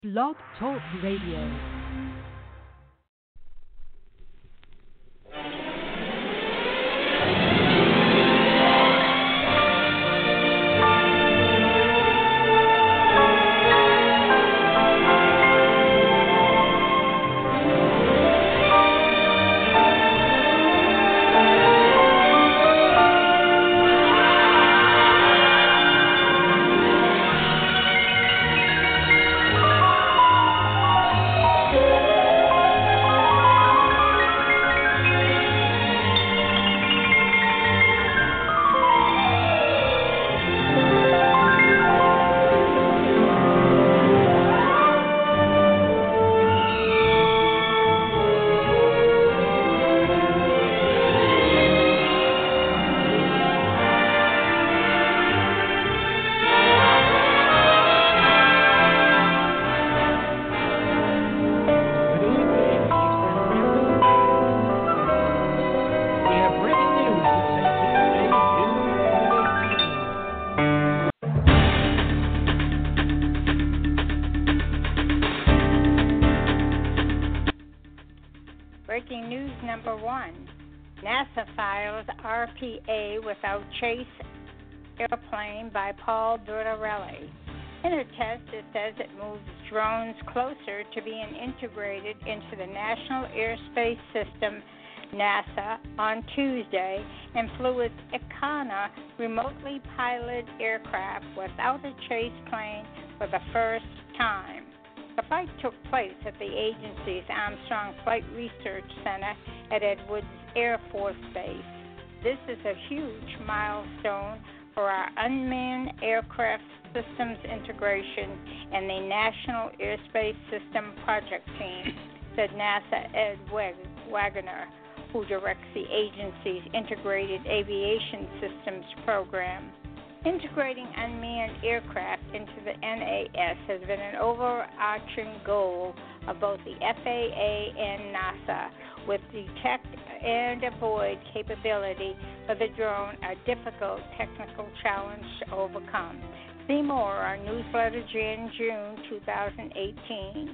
Blog Talk Radio. Breaking news number one. NASA files RPA without chase airplane by Paul Dorarelli. In a test, it says it moves drones closer to being integrated into the National Airspace System, NASA, on Tuesday and flew its Icona remotely piloted aircraft without a chase plane for the first time. The flight took place at the agency's Armstrong Flight Research Center at Edwards Air Force Base. This is a huge milestone for our unmanned aircraft systems integration and the National Airspace System project team, said NASA Ed Wagoner, who directs the agency's Integrated Aviation Systems program. Integrating unmanned aircraft into the NAS has been an overarching goal of both the FAA and NASA, with detect and avoid capability for the drone a difficult technical challenge to overcome. See more our newsletter June 2018.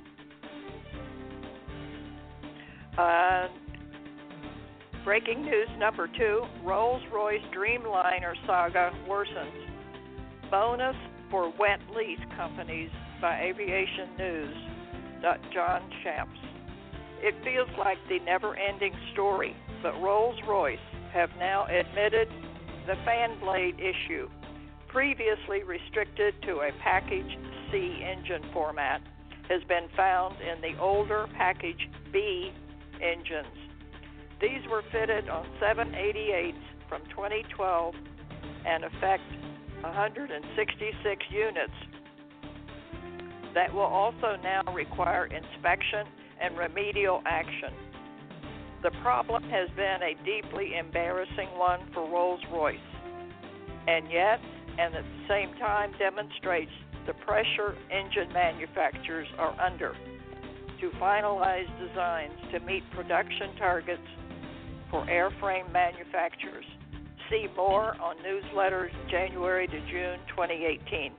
Breaking news number two, Rolls-Royce Dreamliner saga worsens. Bonus for wet lease companies by Aviation News. John Shamps. It feels like the never-ending story, but Rolls-Royce have now admitted the fan blade issue, previously restricted to a Package C engine format, has been found in the older Package B engines. These were fitted on 788s from 2012 and affect 166 units that will also now require inspection and remedial action. The problem has been a deeply embarrassing one for Rolls-Royce, and yet, and at the same time, demonstrates the pressure engine manufacturers are under to finalize designs to meet production targets for airframe manufacturers. See more on newsletters January to June 2018.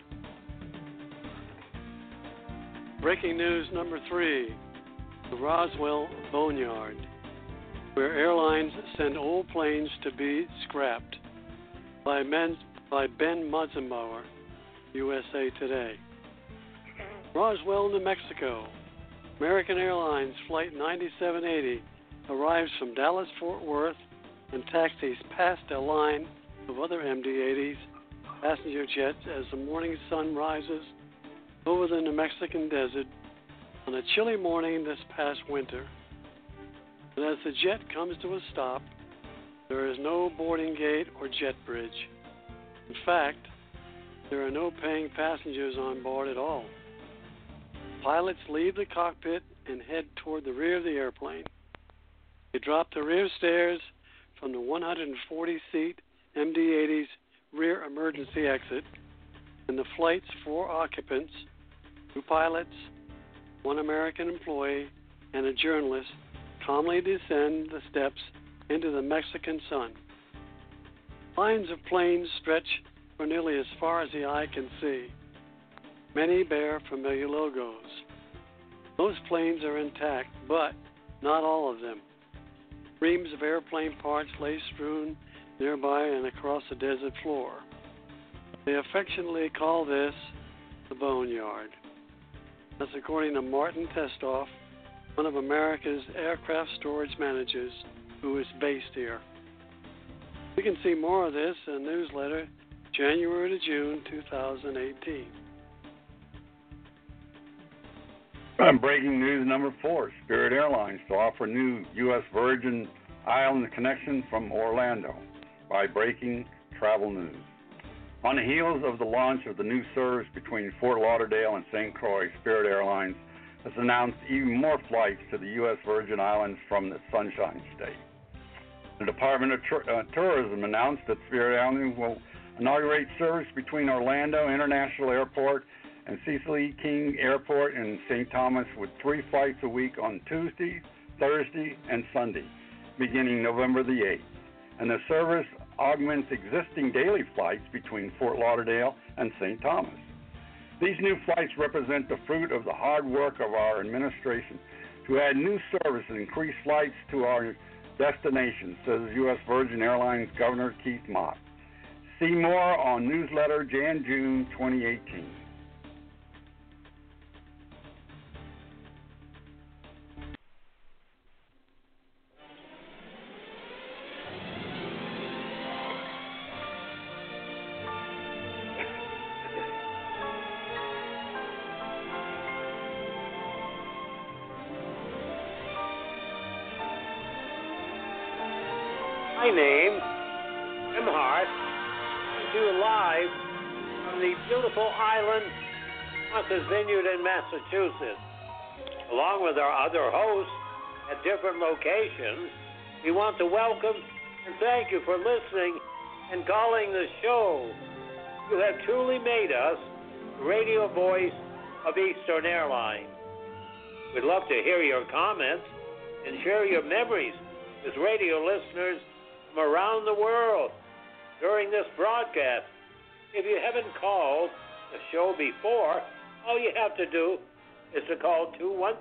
Breaking news number three, the Roswell Boneyard, where airlines send old planes to be scrapped, by Ben Mutzenbauer, USA Today. Roswell, New Mexico, American Airlines Flight 9780 arrives from Dallas-Fort Worth and taxis past a line of other MD-80s passenger jets as the morning sun rises over the New Mexican desert on a chilly morning this past winter. And as the jet comes to a stop, there is no boarding gate or jet bridge. In fact, there are no paying passengers on board at all. Pilots leave the cockpit and head toward the rear of the airplane. They drop the rear stairs from the 140-seat MD-80's rear emergency exit, and the flight's 4 occupants, 2 pilots, 1 American employee, and a journalist, calmly descend the steps into the Mexican sun. Lines of planes stretch for nearly as far as the eye can see. Many bear familiar logos. Most planes are intact, but not all of them. Reams of airplane parts lay strewn nearby and across the desert floor. They affectionately call this the boneyard. That's according to Martin Testoff, one of America's aircraft storage managers who is based here. You can see more of this in a newsletter January to June 2018. Breaking news number 4, Spirit Airlines to offer new U.S. Virgin Islands connection from Orlando by Breaking Travel News. On the heels of the launch of the new service between Fort Lauderdale and St. Croix, Spirit Airlines has announced even more flights to the U.S. Virgin Islands from the Sunshine State. The Department of Tourism announced that Spirit Airlines will inaugurate service between Orlando International Airport and Cecil E. King Airport in St. Thomas with 3 flights a week on Tuesday, Thursday, and Sunday, beginning November the 8th. And the service augments existing daily flights between Fort Lauderdale and St. Thomas. These new flights represent the fruit of the hard work of our administration to add new service and increase flights to our destinations, says U.S. Virgin Airlines Governor Keith Mott. See more on newsletter Jan-June 2018. My name, Jim Hart, coming to you live from the beautiful island, Martha's Vineyard in Massachusetts. Along with our other hosts at different locations, we want to welcome and thank you for listening and calling the show. You have truly made us the radio voice of Eastern Airlines. We'd love to hear your comments and share your memories with radio listeners from around the world during this broadcast. If you haven't called the show before, all you have to do is to call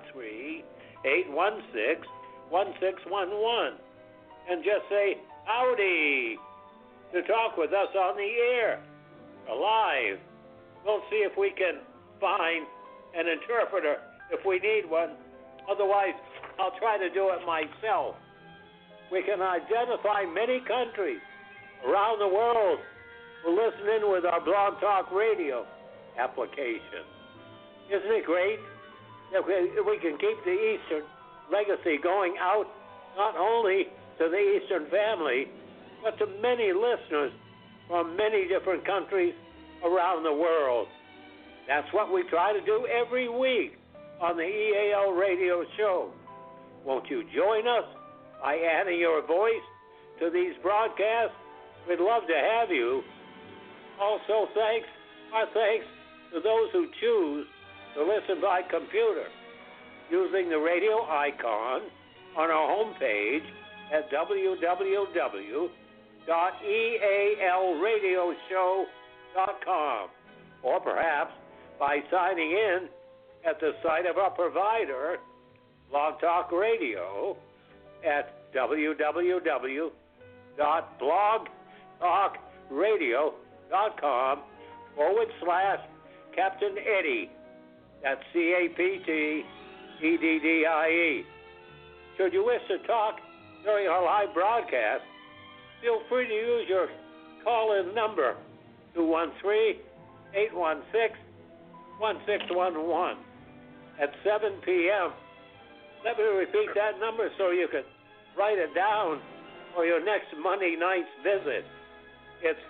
213-816-1611 and just say howdy to talk with us on the air, live. We'll see if we can find an interpreter if we need one. Otherwise, I'll try to do it myself. We can identify many countries around the world who listen in with our Blog Talk Radio application. Isn't it great that we can keep the Eastern legacy going out not only to the Eastern family, but to many listeners from many different countries around the world? That's what we try to do every week on the EAL radio show. Won't you join us by adding your voice to these broadcasts? We'd love to have you. Also, our thanks to those who choose to listen by computer using the radio icon on our homepage at www.ealradioshow.com, or perhaps by signing in at the site of our provider, Blog Talk Radio, at www.blogtalkradio.com/Captain Eddie. That's CAPTEDDIE. Should you wish to talk during our live broadcast, feel free to use your call-in number, 213-816-1611 at 7 p.m. Let me repeat that number so you can write it down for your next Monday night's visit. It's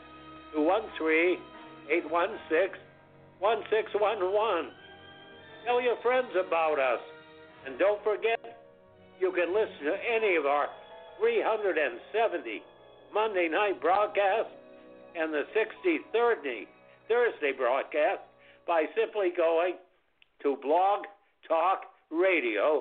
213-816-1611. Tell your friends about us. And don't forget, you can listen to any of our 370 Monday night broadcasts and the 60 Thursday broadcast by simply going to Blog Talk Radio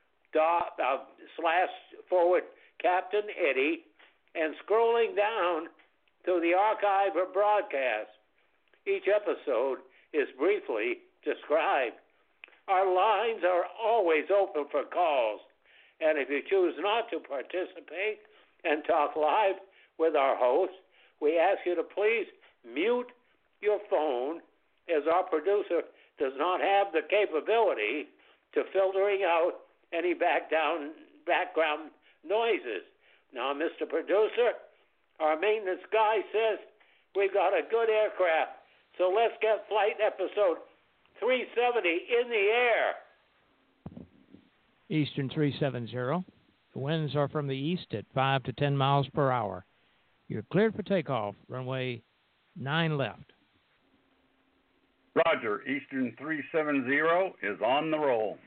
/Captain Eddie and scrolling down to the archive of broadcasts. Each episode is briefly described. Our lines are always open for calls. And if you choose not to participate and talk live with our host, we ask you to please mute your phone, as our producer does not have the capability to filtering out any background noises. Now, Mr. Producer, our maintenance guy says we've got a good aircraft, so let's get flight episode 370 in the air. Eastern 370. The winds are from the east at 5 to 10 miles per hour. You're cleared for takeoff. Runway 9 left. Roger. Eastern 370 is on the roll.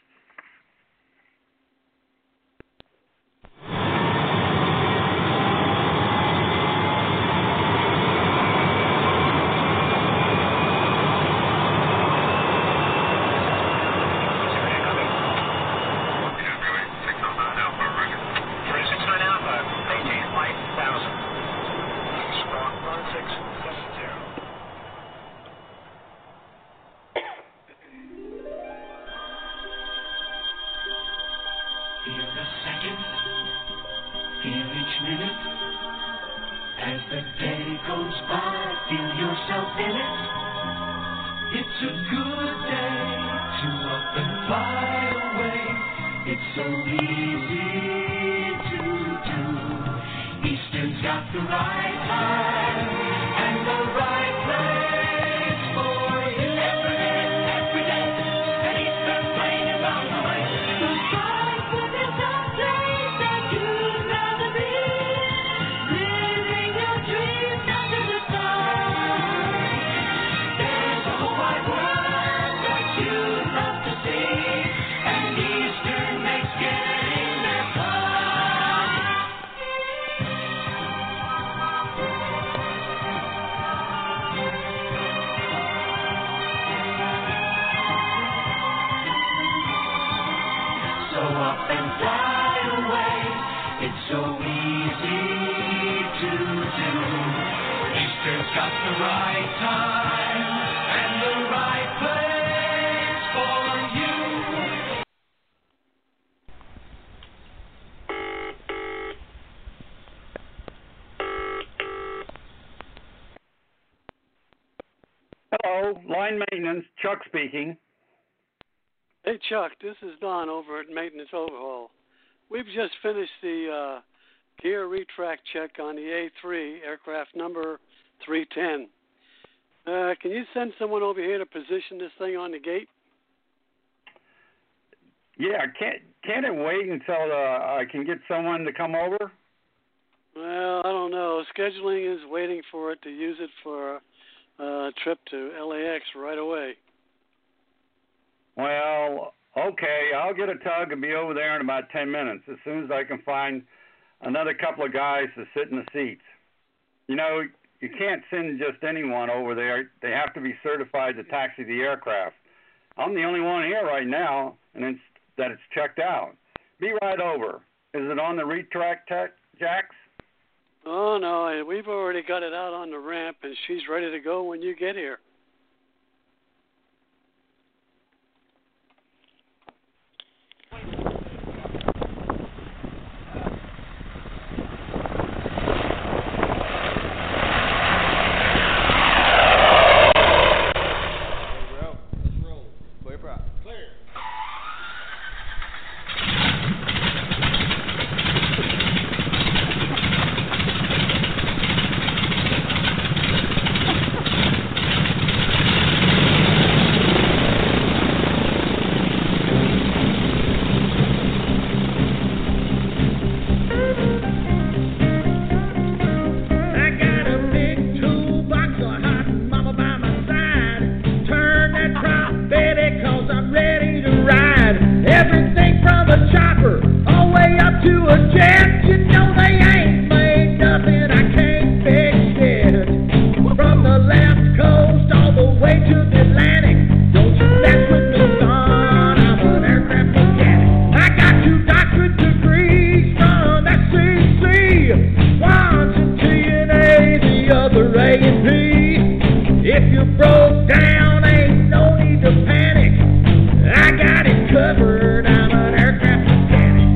Hello, line maintenance, Chuck speaking. Hey, Chuck, this is Don over at Maintenance Overhaul. We've just finished the gear retract check on the A3, aircraft number 310. Can you send someone over here to position this thing on the gate? Yeah, can't it wait until I can get someone to come over? Well, I don't know. Scheduling is waiting for it to use it for a trip to LAX right away. Well, okay, I'll get a tug and be over there in about 10 minutes, as soon as I can find another couple of guys to sit in the seats. You know, you can't send just anyone over there. They have to be certified to taxi the aircraft. I'm the only one here right now, and it's checked out. Be right over. Is it on the retract jacks? Oh, no, we've already got it out on the ramp, and she's ready to go when you get here. covered. I'm an aircraft mechanic.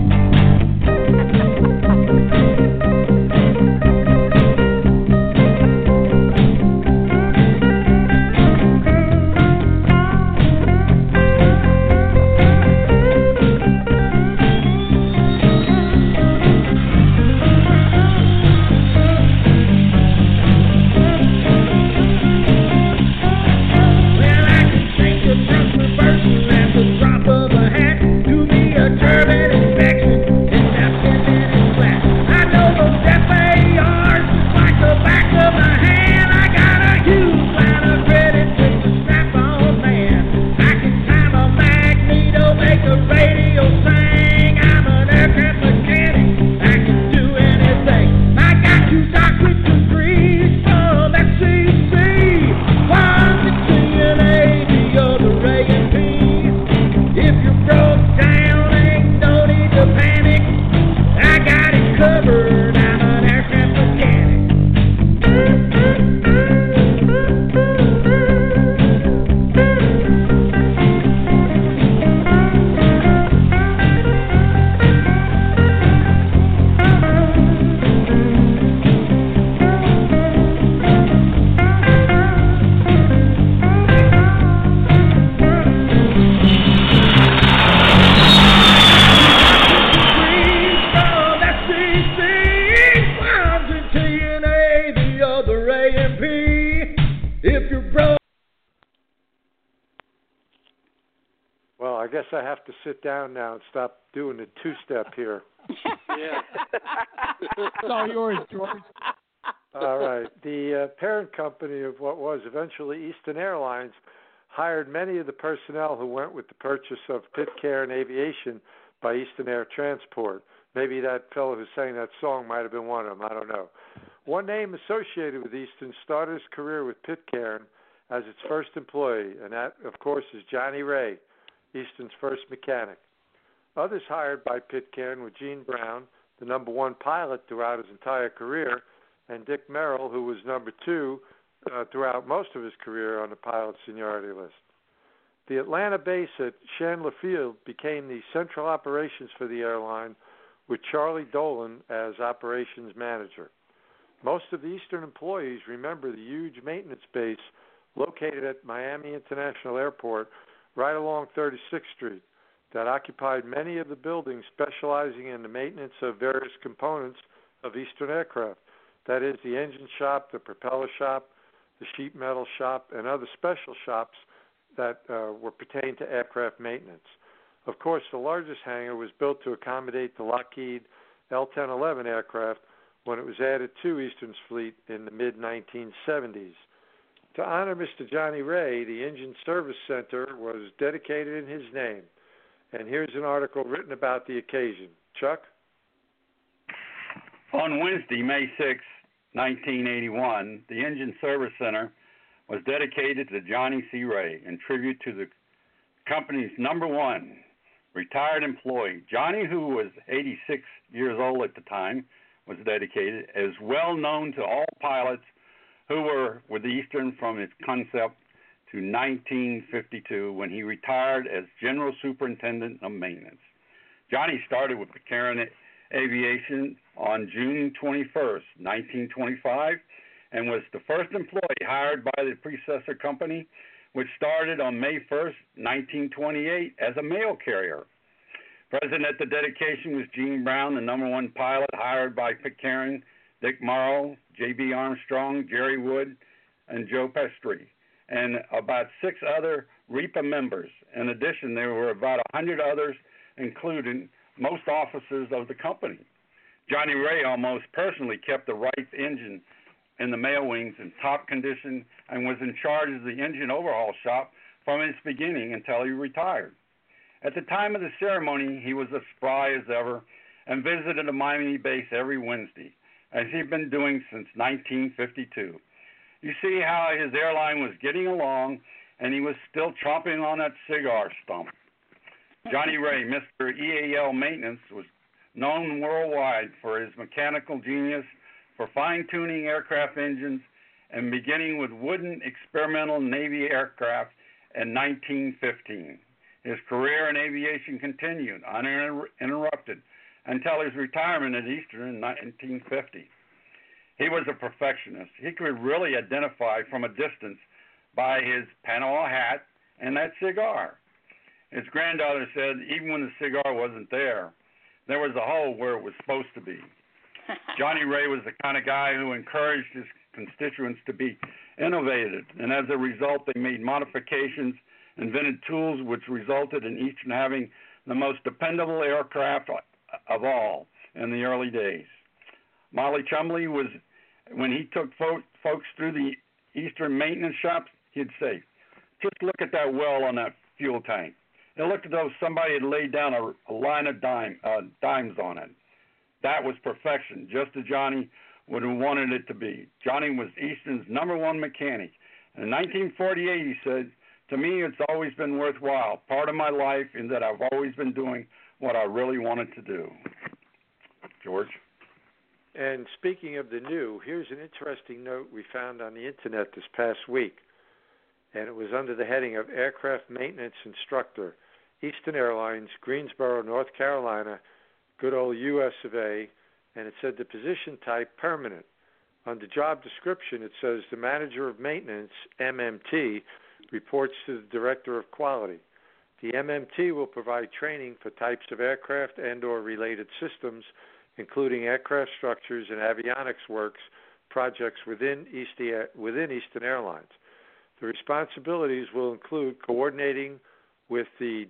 I have to sit down now and stop doing the two-step here. Yeah. It's all yours, George. All right. The parent company of what was eventually Eastern Airlines hired many of the personnel who went with the purchase of Pitcairn Aviation by Eastern Air Transport. Maybe that fellow who sang that song might have been one of them. I don't know. One name associated with Eastern started his career with Pitcairn as its first employee, and that, of course, is Johnny Ray, Eastern's first mechanic. Others hired by Pitcairn were Gene Brown, the number one pilot throughout his entire career, and Dick Merrill, who was number two throughout most of his career on the pilot seniority list. The Atlanta base at Chandler Field became the central operations for the airline, with Charlie Dolan as operations manager. Most of the Eastern employees remember the huge maintenance base located at Miami International Airport right along 36th Street that occupied many of the buildings specializing in the maintenance of various components of Eastern aircraft. That is, the engine shop, the propeller shop, the sheet metal shop, and other special shops that were pertained to aircraft maintenance. Of course, the largest hangar was built to accommodate the Lockheed L-1011 aircraft when it was added to Eastern's fleet in the mid-1970s. To honor Mr. Johnny Ray, the Engine Service Center was dedicated in his name. And here's an article written about the occasion. Chuck? On Wednesday, May 6, 1981, the Engine Service Center was dedicated to Johnny C. Ray in tribute to the company's number one retired employee. Johnny, who was 86 years old at the time, was dedicated, as well known to all pilots who were with Eastern from its concept to 1952, when he retired as General Superintendent of Maintenance. Johnny started with Pitcairn Aviation on June 21st, 1925, and was the first employee hired by the predecessor company, which started on May 1st, 1928, as a mail carrier. Present at the dedication was Gene Brown, the number one pilot hired by Pitcairn, Dick Morrow, J.B. Armstrong, Jerry Wood, and Joe Pestry, and about 6 other REPA members. In addition, there were about 100 others, including most officers of the company. Johnny Ray almost personally kept the Wright engine in the mail wings in top condition and was in charge of the engine overhaul shop from its beginning until he retired. At the time of the ceremony, he was as spry as ever and visited the Miami base every Wednesday, as he'd been doing since 1952. You see how his airline was getting along, and he was still chomping on that cigar stump. Johnny Ray, Mr. EAL Maintenance, was known worldwide for his mechanical genius for fine-tuning aircraft engines and beginning with wooden experimental Navy aircraft in 1915. His career in aviation continued uninterrupted until his retirement at Eastern in 1950. He was a perfectionist. He could really identify from a distance by his Panama hat and that cigar. His granddaughter said even when the cigar wasn't there was a hole where it was supposed to be. Johnny Ray was the kind of guy who encouraged his constituents to be innovative, and as a result, they made modifications, invented tools, which resulted in Eastern having the most dependable aircraft of all in the early days. Molly Chumley was, when he took folks through the Eastern maintenance shops, he'd say, "Just look at that well on that fuel tank. It looked as though somebody had laid down a line of dimes on it." That was perfection, just as Johnny would have wanted it to be. Johnny was Eastern's #1 mechanic. In 1948, he said, "To me, it's always been worthwhile. Part of my life in that I've always been doing what I really wanted to do." George? And speaking of the new, here's an interesting note we found on the Internet this past week. And it was under the heading of Aircraft Maintenance Instructor, Eastern Airlines, Greensboro, North Carolina, good old US of A, and it said the position type permanent. Under job description, it says the manager of maintenance, MMT, reports to the director of quality. The MMT will provide training for types of aircraft and or related systems, including aircraft structures and avionics works projects within Eastern Airlines. The responsibilities will include coordinating with the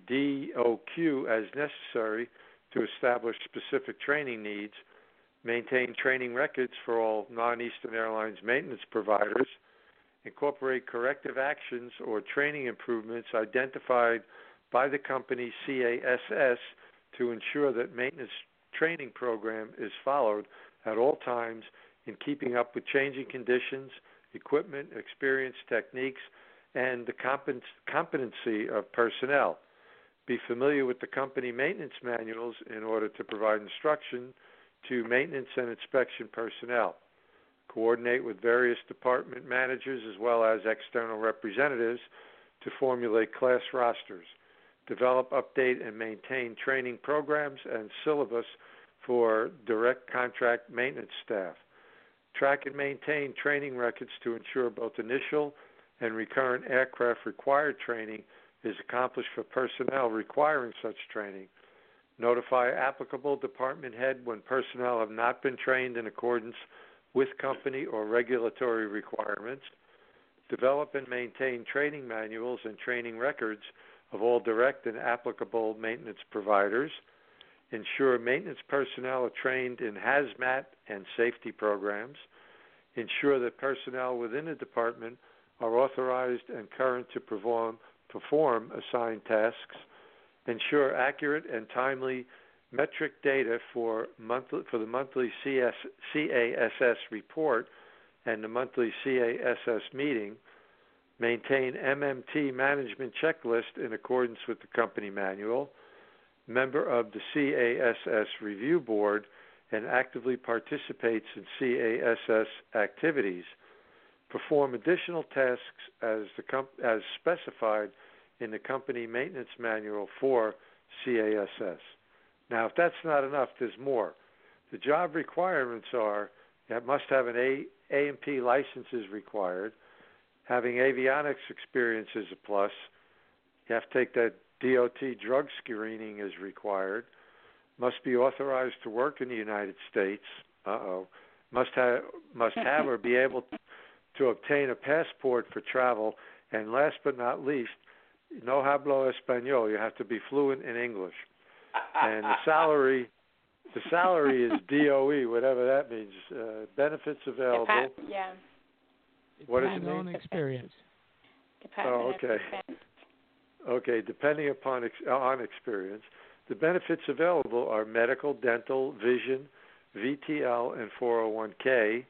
DOQ as necessary to establish specific training needs, maintain training records for all non-Eastern Airlines maintenance providers, incorporate corrective actions or training improvements identified by the company CASS to ensure that maintenance training program is followed at all times in keeping up with changing conditions, equipment, experience, techniques, and the competency of personnel. Be familiar with the company maintenance manuals in order to provide instruction to maintenance and inspection personnel. Coordinate with various department managers as well as external representatives to formulate class rosters. Develop, update, and maintain training programs and syllabus for direct contract maintenance staff. Track and maintain training records to ensure both initial and recurrent aircraft required training is accomplished for personnel requiring such training. Notify applicable department head when personnel have not been trained in accordance with company or regulatory requirements. Develop and maintain training manuals and training records of all direct and applicable maintenance providers. Ensure maintenance personnel are trained in hazmat and safety programs. Ensure that personnel within the department are authorized and current to perform assigned tasks. Ensure accurate and timely metric data for the monthly CASS report and the monthly CASS meeting. Maintain MMT management checklist in accordance with the company manual. Member of the CASS review board and actively participates in CASS activities. Perform additional tasks as specified in the company maintenance manual for CASS. Now, if that's not enough, there's more. The job requirements are that must have an A&P license is required. Having avionics experience is a plus. You have to take that DOT drug screening is required. Must be authorized to work in the United States. Must have or be able to obtain a passport for travel. And last but not least, no hablo español. You have to be fluent in English. And the salary is DOE, whatever that means. Benefits available. Yeah. What does it mean? On experience. Oh, okay. Okay, depending upon on experience. The benefits available are medical, dental, vision, VTL, and 401k.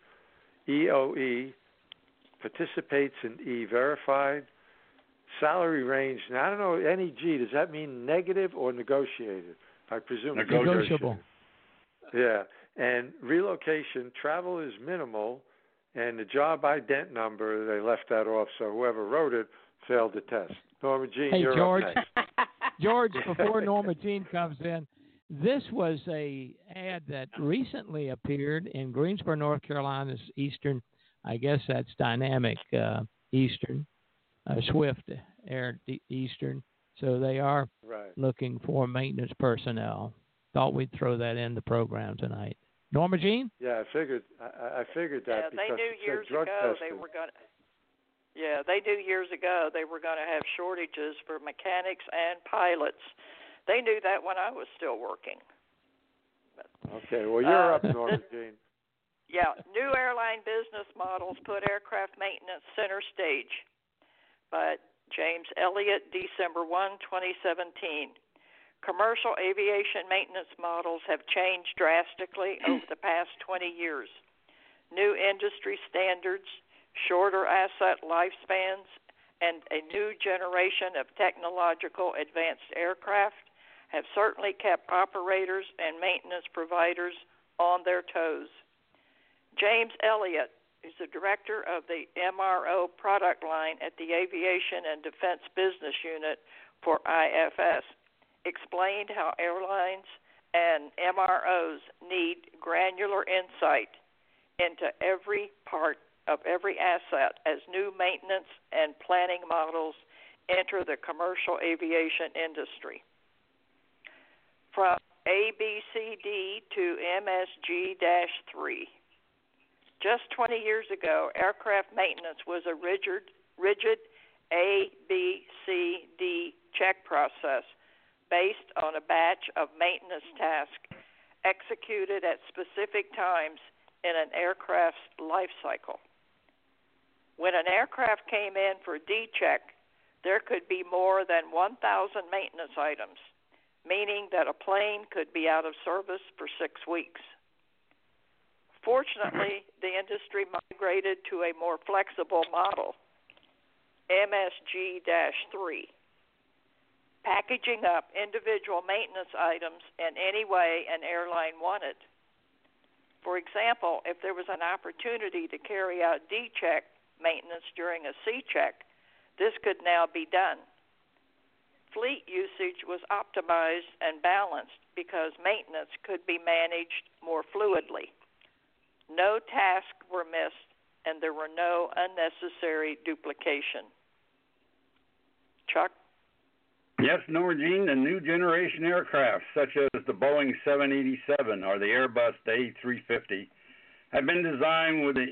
EOE participates in E-Verified. Salary range, now I don't know, NEG, does that mean negative or negotiated? I presume negotiable. Yeah, and relocation, travel is minimal, and the job ident number, they left that off, so whoever wrote it failed the test. Norma Jean, hey, you're George. up next. George, before Norma Jean comes in, this was a ad that recently appeared in Greensboro, North Carolina's Eastern. I guess that's Dynamic Eastern, Swift Air Eastern. So they are looking for maintenance personnel. Thought we'd throw that in the program tonight. Norma Jean? Yeah, I figured that because they knew years drug ago testing. they were going to. Yeah, they knew years ago they were going to have shortages for mechanics and pilots. They knew that when I was still working. But, okay, well, you're up, Norma Jean. Yeah, new airline business models put aircraft maintenance center stage. By James Elliott, December 1, 2017. Commercial aviation maintenance models have changed drastically over the past 20 years. New industry standards, shorter asset lifespans, and a new generation of technological advanced aircraft have certainly kept operators and maintenance providers on their toes. James Elliott, who's the director of the MRO product line at the Aviation and Defense Business Unit for IFS, explained how airlines and MROs need granular insight into every part of every asset as new maintenance and planning models enter the commercial aviation industry. From ABCD to MSG-3. Just 20 years ago, aircraft maintenance was a rigid A, B, C, D check process based on a batch of maintenance tasks executed at specific times in an aircraft's life cycle. When an aircraft came in for D-check, there could be more than 1,000 maintenance items, meaning that a plane could be out of service for 6 weeks. Fortunately, the industry migrated to a more flexible model, MSG-3, packaging up individual maintenance items in any way an airline wanted. For example, if there was an opportunity to carry out D-check maintenance during a C-check, this could now be done. Fleet usage was optimized and balanced because maintenance could be managed more fluidly. No tasks were missed, and there were no unnecessary duplication. Chuck? Yes, Norma Jean, the new generation aircraft, such as the Boeing 787 or the Airbus A350, have been designed with the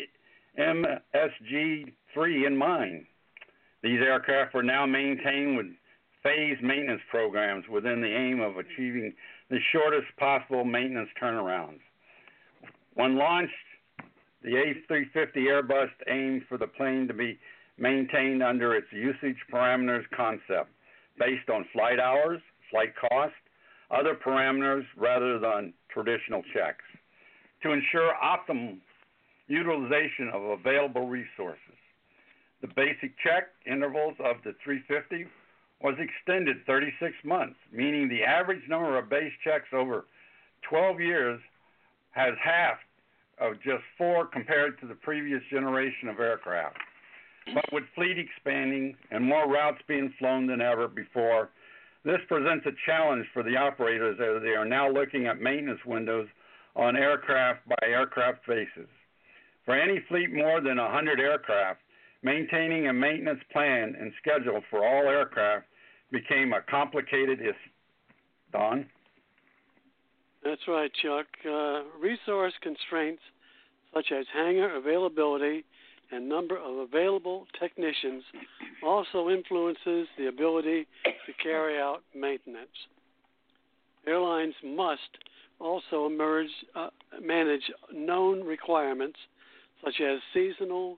MSG-3 in mind. These aircraft are now maintained with phased maintenance programs within the aim of achieving the shortest possible maintenance turnarounds. When launched, the A350 Airbus aimed for the plane to be maintained under its usage parameters concept, based on flight hours, flight cost, other parameters rather than traditional checks, to ensure optimal utilization of available resources. The basic check intervals of the 350 was extended 36 months, meaning the average number of base checks over 12 years has halved of just 4 compared to the previous generation of aircraft. But with fleet expanding and more routes being flown than ever before, this presents a challenge for the operators as they are now looking at maintenance windows on aircraft by aircraft basis. For any fleet more than 100 aircraft, maintaining a maintenance plan and schedule for all aircraft became a complicated issue. Don? That's right, Chuck. Resource constraints such as hangar availability and number of available technicians also influences the ability to carry out maintenance. Airlines must also manage known requirements such as seasonal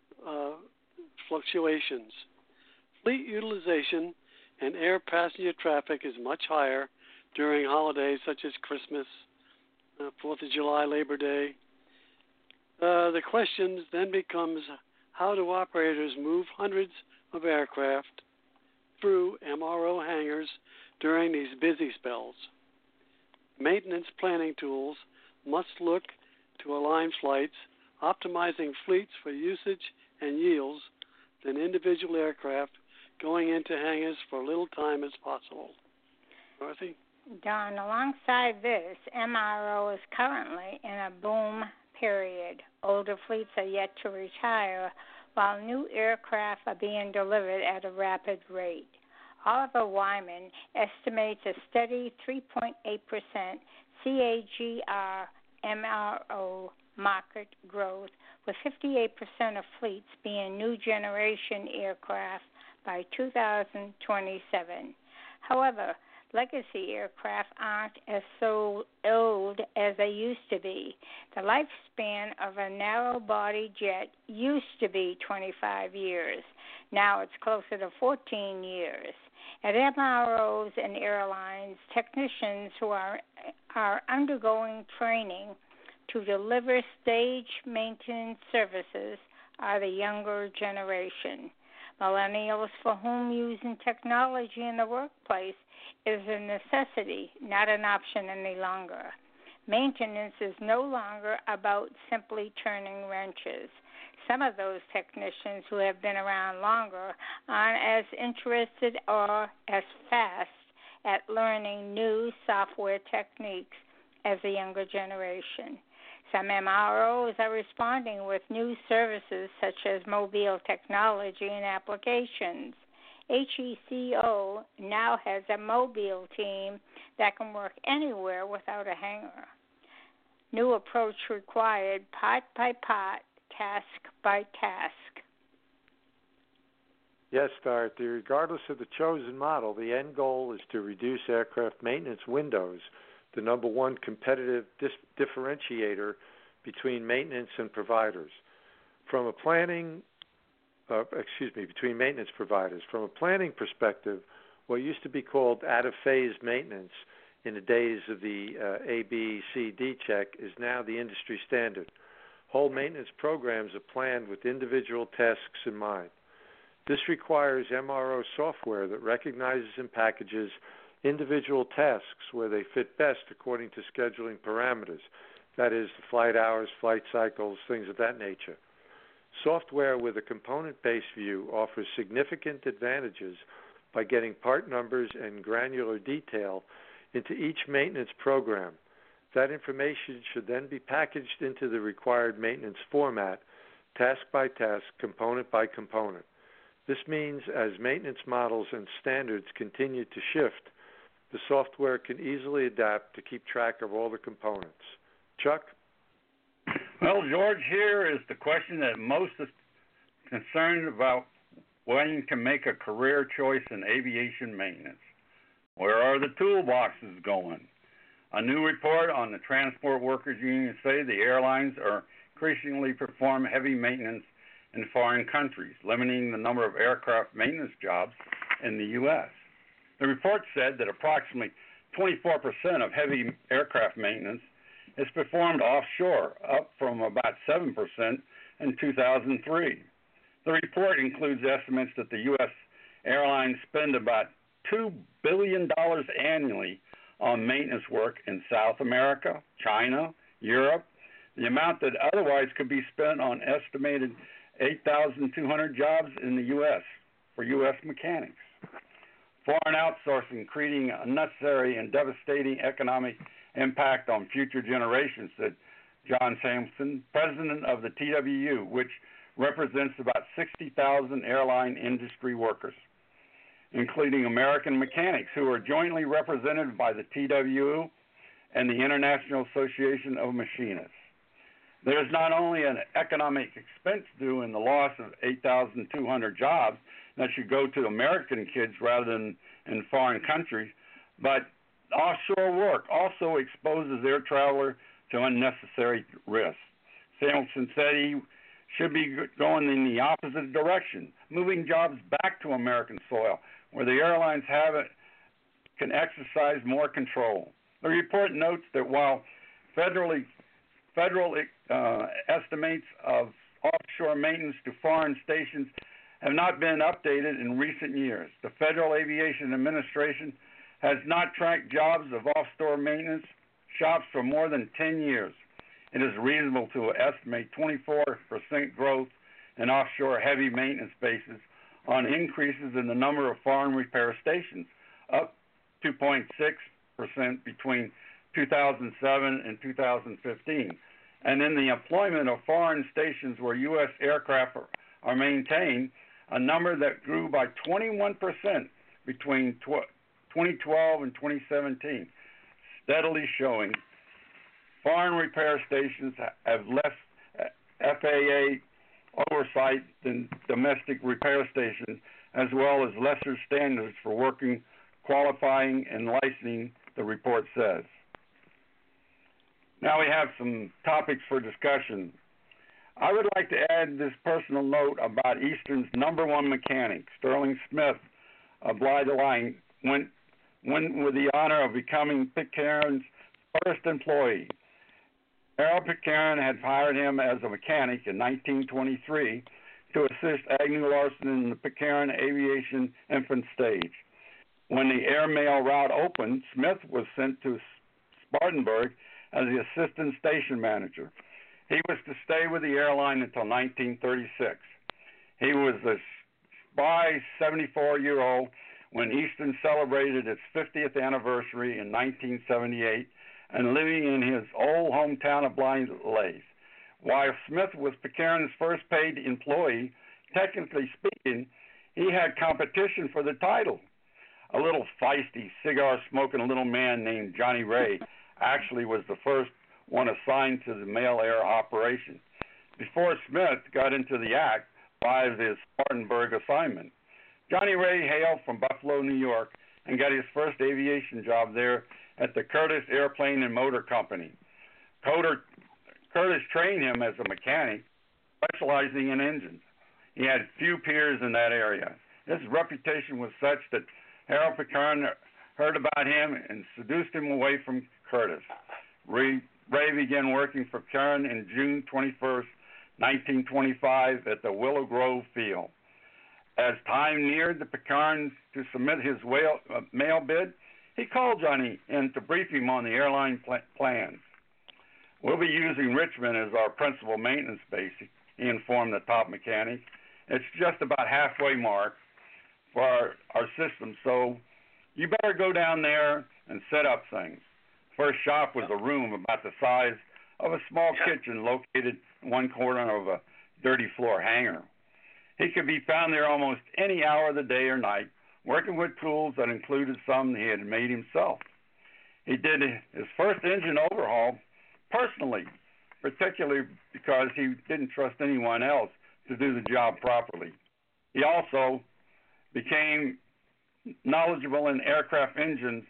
fluctuations. Fleet utilization and air passenger traffic is much higher during holidays such as Christmas, 4th of July, Labor Day. The question then becomes, how do operators move hundreds of aircraft through MRO hangars during these busy spells? Maintenance planning tools must look to align flights, optimizing fleets for usage and yields than individual aircraft going into hangars for little time as possible. Dorothy? Don, alongside this, MRO is currently in a boom period. Older fleets are yet to retire, while new aircraft are being delivered at a rapid rate. Oliver Wyman estimates a steady 3.8% CAGR MRO market growth, with 58% of fleets being new generation aircraft by 2027. However, legacy aircraft aren't as so old as they used to be. The lifespan of a narrow-body jet used to be 25 years. Now it's closer to 14 years. At MROs and airlines, technicians who are undergoing training to deliver stage maintenance services are the younger generation. Millennials, for whom using technology in the workplace is a necessity, not an option any longer. Maintenance is no longer about simply turning wrenches. Some of those technicians who have been around longer aren't as interested or as fast at learning new software techniques as the younger generation. Some MROs are responding with new services such as mobile technology and applications. HECO now has a mobile team that can work anywhere without a hangar. New approach required, part by part, task by task. Yes, Dorothy. Regardless of the chosen model, the end goal is to reduce aircraft maintenance windows, the number one competitive differentiator between maintenance and providers. Between maintenance providers. From a planning perspective, what used to be called out-of-phase maintenance in the days of the ABCD check is now the industry standard. Whole maintenance programs are planned with individual tasks in mind. This requires MRO software that recognizes and packages individual tasks where they fit best according to scheduling parameters, that is, the flight hours, flight cycles, things of that nature. Software with a component-based view offers significant advantages by getting part numbers and granular detail into each maintenance program. That information should then be packaged into the required maintenance format, task by task, component by component. This means as maintenance models and standards continue to shift, the software can easily adapt to keep track of all the components. Chuck? Well, George, here is the question that most is concerned about wanting to make a career choice in aviation maintenance. Where are the toolboxes going? A new report on the Transport Workers Union say the airlines are increasingly perform heavy maintenance in foreign countries, limiting the number of aircraft maintenance jobs in the U.S. The report said that approximately 24% of heavy aircraft maintenance is performed offshore, up from about 7% in 2003. The report includes estimates that the U.S. airlines spend about $2 billion annually on maintenance work in South America, China, Europe, the amount that otherwise could be spent on estimated 8,200 jobs in the U.S. for U.S. mechanics. Foreign outsourcing creating unnecessary and devastating economic impact on future generations, said John Sampson, president of the TWU, which represents about 60,000 airline industry workers, including American mechanics, who are jointly represented by the TWU and the International Association of Machinists. There is not only an economic expense due in the loss of 8,200 jobs that should go to American kids rather than in foreign countries, but offshore work also exposes air traveler to unnecessary risk. Samuelson said he should be going in the opposite direction, moving jobs back to American soil, where the airlines can exercise more control. The report notes that while federal estimates of offshore maintenance to foreign stations have not been updated in recent years, the Federal Aviation Administration has not tracked jobs of offshore maintenance shops for more than 10 years. It is reasonable to estimate 24% growth in offshore heavy maintenance bases on increases in the number of foreign repair stations, up 2.6% between 2007 and 2015. And in the employment of foreign stations where U.S. aircraft are maintained, a number that grew by 21% between 2012 and 2017, steadily showing foreign repair stations have less FAA oversight than domestic repair stations, as well as lesser standards for working, qualifying, and licensing, the report says. Now we have some topics for discussion. I would like to add this personal note about Eastern's number one mechanic, Sterling Smith of Blythe Line, went with the honor of becoming Pitcairn's first employee. Harold Pitcairn had hired him as a mechanic in 1923 to assist Agnew Larson in the Pitcairn Aviation infant stage. When the airmail route opened, Smith was sent to Spartanburg as the assistant station manager. He was to stay with the airline until 1936. He was a spry 74-year-old when Eastern celebrated its 50th anniversary in 1978 and living in his old hometown of Blythe. While Smith was Pitcairn's first paid employee, technically speaking, he had competition for the title. A little feisty, cigar-smoking little man named Johnny Ray actually was the first one assigned to the mail air operation. Before Smith got into the act by his Spartanburg assignment, Johnny Ray hailed from Buffalo, New York, and got his first aviation job there at the Curtis Airplane and Motor Company. Curtis trained him as a mechanic, specializing in engines. He had few peers in that area. His reputation was such that Harold Pitcairn heard about him and seduced him away from Curtis. Ray began working for Pitcairn in June 21st, 1925 at the Willow Grove Field. As time neared the Pitcairn to submit his mail bid, he called Johnny in to brief him on the airline plans. We'll be using Richmond as our principal maintenance base, he informed the top mechanic. It's just about halfway mark for our system, so you better go down there and set up things. First shop was a room about the size of a small kitchen located in one corner of a dirty floor hangar. He could be found there almost any hour of the day or night, working with tools that included some he had made himself. He did his first engine overhaul personally, particularly because he didn't trust anyone else to do the job properly. He also became knowledgeable in aircraft engines,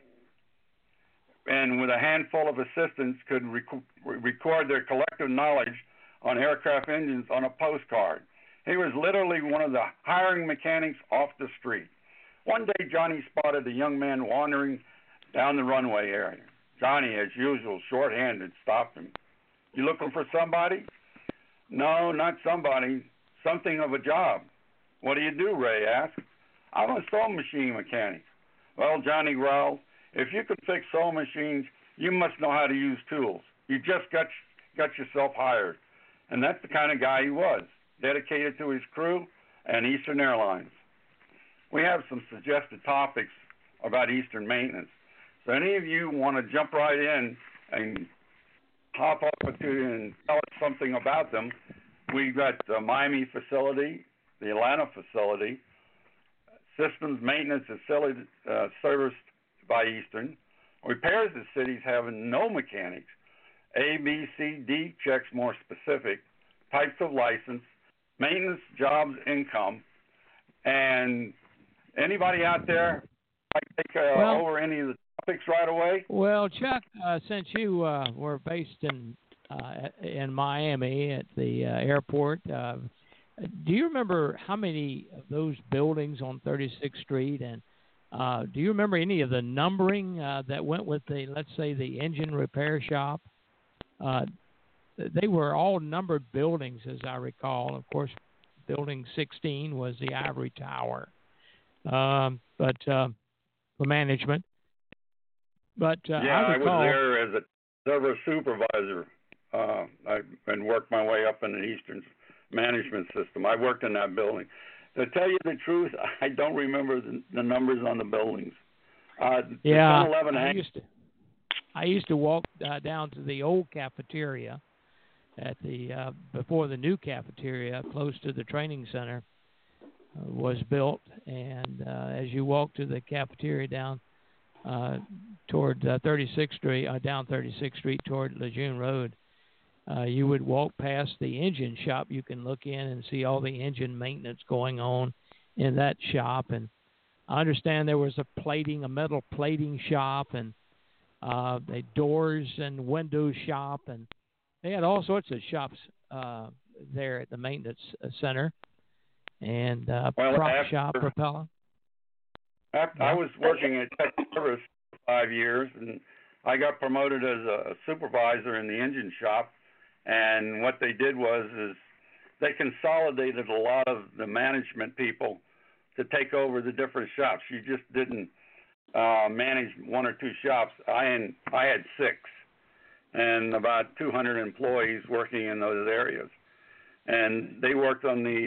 and with a handful of assistants could record their collective knowledge on aircraft engines on a postcard. He was literally one of the hiring mechanics off the street. One day, Johnny spotted a young man wandering down the runway area. Johnny, as usual, short-handed, stopped him. You looking for somebody? No, not somebody. Something of a job. What do you do, Ray asked. I'm a sewing machine mechanic. Well, Johnny growled, if you can fix sewing machines, you must know how to use tools. You just got yourself hired. And that's the kind of guy he was, dedicated to his crew and Eastern Airlines. We have some suggested topics about Eastern maintenance. So any of you want to jump right in and hop up to and tell us something about them, we've got the Miami facility, the Atlanta facility, systems maintenance facility serviced by Eastern, repairs at cities having no mechanics, A, B, C, D checks more specific, types of license, maintenance, jobs, income, and anybody out there like take over any of the topics right away? Well, Chuck, since you were based in Miami at the airport, do you remember how many of those buildings on 36th Street, and do you remember any of the numbering that went with the, let's say, the engine repair shop? They were all numbered buildings, as I recall. Of course, building 16 was the Ivory Tower, but for management. But I recall, was there as a server supervisor and worked my way up in the Eastern management system. I worked in that building. To tell you the truth, I don't remember the numbers on the buildings. Yeah, 1011 I used to walk down to the old cafeteria at the before the new cafeteria close to the training center was built, and as you walk to the cafeteria down toward 36th Street, down 36th Street toward Lejeune Road, you would walk past the engine shop. You can look in and see all the engine maintenance going on in that shop. And I understand there was a metal plating shop, and a doors and window shop, and they had all sorts of shops there at the maintenance center, and prop shop, propeller. I was working at Tech Service for 5 years, and I got promoted as a supervisor in the engine shop. And what they did is they consolidated a lot of the management people to take over the different shops. You just didn't manage one or two shops. I had 6, and about 200 employees working in those areas. And they worked on the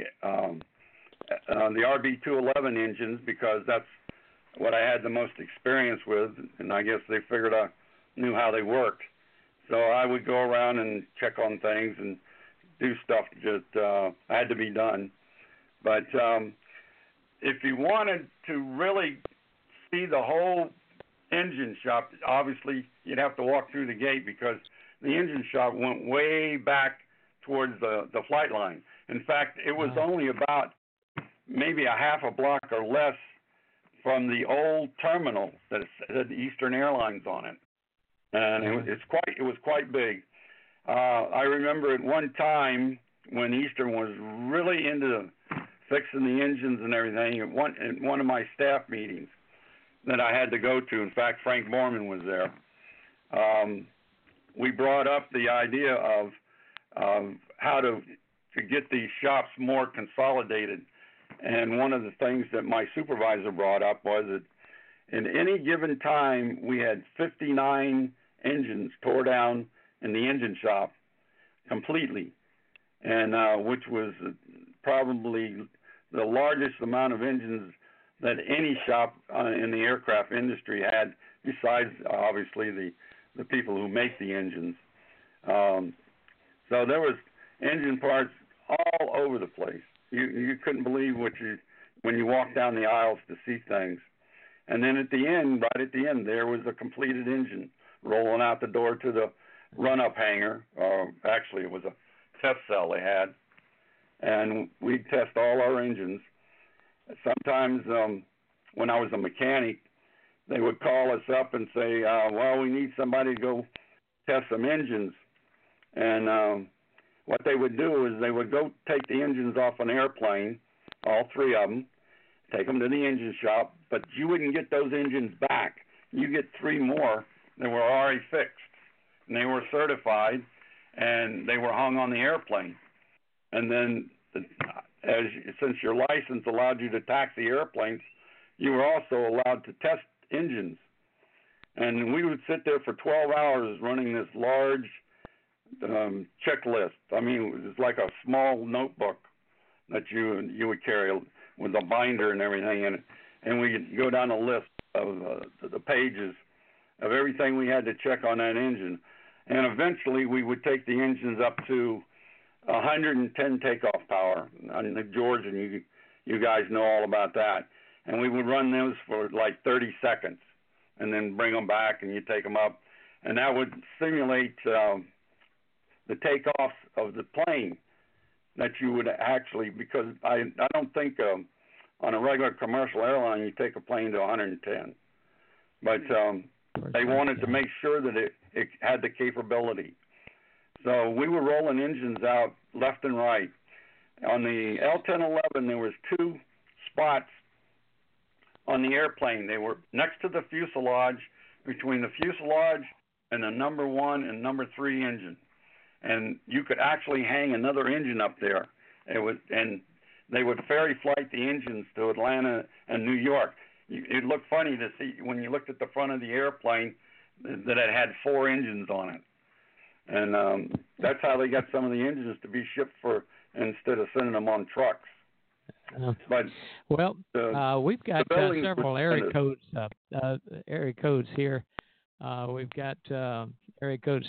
RB211 engines because that's what I had the most experience with, and I guess they figured I knew how they worked. So I would go around and check on things and do stuff that had to be done. But if you wanted to really see the whole engine shop, obviously you'd have to walk through the gate because the engine shop went way back towards the flight line. In fact, it was only about maybe a half a block or less from the old terminal that had Eastern Airlines on it. And it was quite big. I remember at one time when Eastern was really into fixing the engines and everything, at one of my staff meetings that I had to go to, in fact, Frank Borman was there, we brought up the idea of how to get these shops more consolidated. And one of the things that my supervisor brought up was that in any given time, we had 59 engines tore down in the engine shop completely, and which was probably the largest amount of engines that any shop in the aircraft industry had, besides obviously the people who make the engines. So there was engine parts all over the place. You couldn't believe when you walked down the aisles to see things. And then at the end, right at the end, there was a completed engine rolling out the door to the run-up hangar. Actually, it was a test cell they had. And we'd test all our engines. Sometimes when I was a mechanic, they would call us up and say, well, we need somebody to go test some engines. And what they would do is they would go take the engines off an airplane, all 3 of them, take them to the engine shop, but you wouldn't get those engines back. You get 3 more that were already fixed, and they were certified, and they were hung on the airplane. And then since your license allowed you to taxi airplanes, you were also allowed to test engines. And we would sit there for 12 hours running this large checklist. I mean, it was like a small notebook that you would carry with a binder and everything in it. And we'd go down a list of the pages of everything we had to check on that engine. And eventually we would take the engines up to 110 takeoff power. And the Georgian, you guys know all about that. And we would run those for like 30 seconds and then bring them back and you take them up. And that would simulate the takeoff of the plane that you would actually, because I don't think on a regular commercial airline you take a plane to 110. But they wanted to make sure that it had the capability. So we were rolling engines out left and right. On the L-1011, there was 2 spots on the airplane. They were next to the fuselage, between the fuselage and the number 1 and number 3 engine. And you could actually hang another engine up there. And they would ferry flight the engines to Atlanta and New York. It looked funny to see when you looked at the front of the airplane that it had 4 engines on it. And that's how they got some of the engines to be shipped for instead of sending them on trucks. But we've got buildings several were area suspended. codes here. We've got area code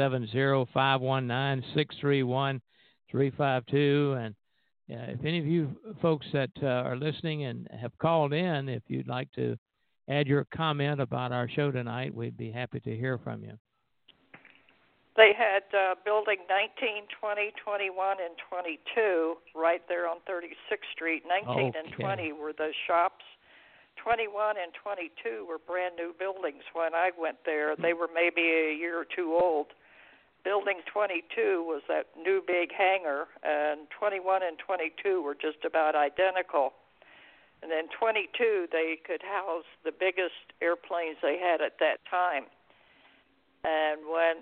770-519-631-352. And if any of you folks that are listening and have called in, if you'd like to add your comment about our show tonight, we'd be happy to hear from you. They had building 19, 20, 21, and 22 right there on 36th Street. 19 and 20 were the shops. 21 and 22 were brand new buildings when I went there. They were maybe a year or two old. Building 22 was that new big hangar, and 21 and 22 were just about identical. And then 22, they could house the biggest airplanes they had at that time. And when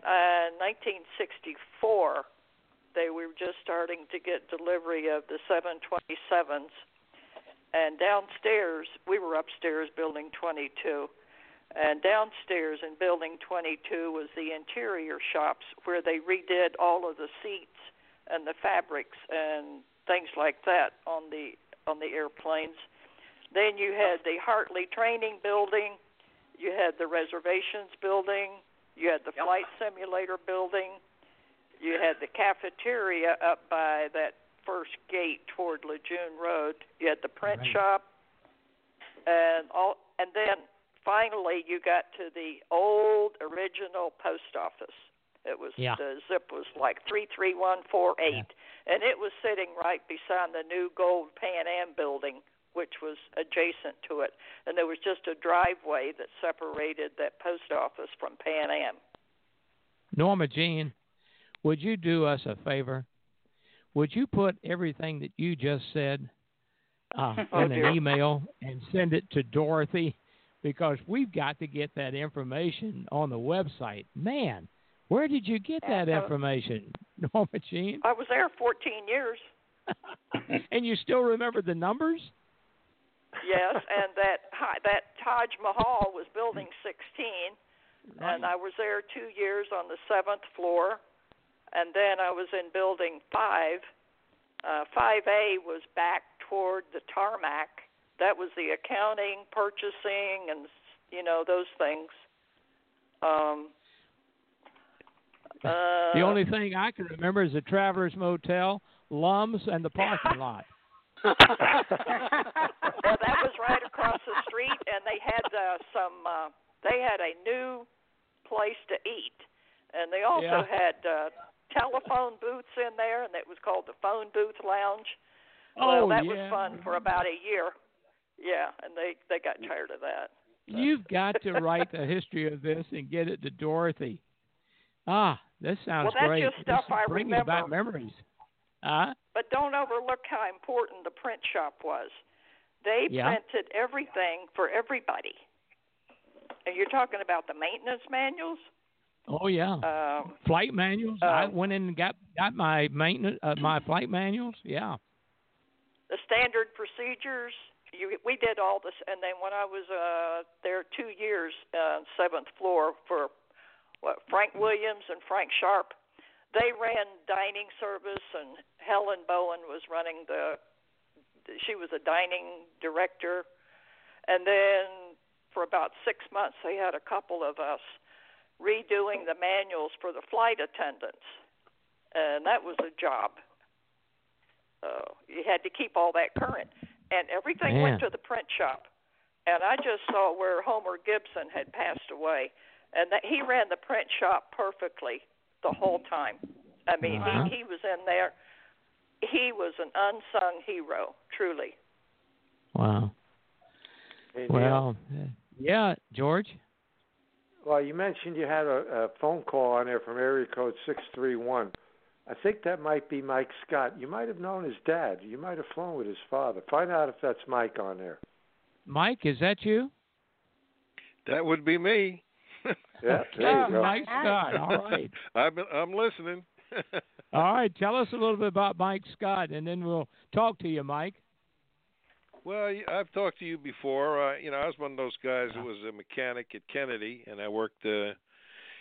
1964, they were just starting to get delivery of the 727s. And downstairs, we were upstairs building 22. And downstairs in building 22 was the interior shops where they redid all of the seats and the fabrics and things like that on the airplanes. Then you had the Hartley Training Building. You had the reservations building. You had the flight simulator building. You had the cafeteria up by that first gate toward Lejeune Road. You had the print shop, and then finally you got to the old original post office. It was the zip was like 33148, and it was sitting right beside the new gold Pan Am building, which was adjacent to it. And there was just a driveway that separated that post office from Pan Am. Norma Jean, would you do us a favor? Would you put everything that you just said in an email and send it to Dorothy? Because we've got to get that information on the website. Man, where did you get that information, Norma Jean? I was there 14 years. And you still remember the numbers? Yes, and that Taj Mahal was building 16, and I was there 2 years on the 7th floor, and then I was in building 5. 5A was back toward the tarmac. That was the accounting, purchasing, and, those things. The only thing I can remember is the Travelers Motel, Lums, and the parking lot. Well, that was right across the street, and they had they had a new place to eat, and they also had telephone booths in there, and it was called the Phone Booth Lounge. Well, that was fun for about a year. Yeah, and they got tired of that. You've got to write the history of this and get it to Dorothy. This sounds great. Well, that's just stuff I remember. About memories. But don't overlook how important the print shop was. They printed everything for everybody. And you're talking about the maintenance manuals? Oh, yeah. Flight manuals. I went in and got my maintenance, my flight manuals. Yeah. The standard procedures. We did all this. And then when I was there 2 years, 7th floor for Frank Williams and Frank Sharp, they ran dining service, and Helen Bowen was running she was a dining director. And then for about 6 months, they had a couple of us redoing the manuals for the flight attendants. And that was a job. You had to keep all that current. And everything went to the print shop. And I just saw where Homer Gibson had passed away. And that he ran the print shop perfectly the whole time. I mean, he was in there. He was an unsung hero, truly. Wow. Hey, well, yeah, George? Well, you mentioned you had a phone call on there from area code 631. I think that might be Mike Scott. You might have known his dad. You might have flown with his father. Find out if that's Mike on there. Mike, is that you? That would be me. Yeah, there you go. Mike Scott. All right. I'm listening. All right. Tell us a little bit about Mike Scott, and then we'll talk to you, Mike. Well, I've talked to you before. I was one of those guys who was a mechanic at Kennedy, and I worked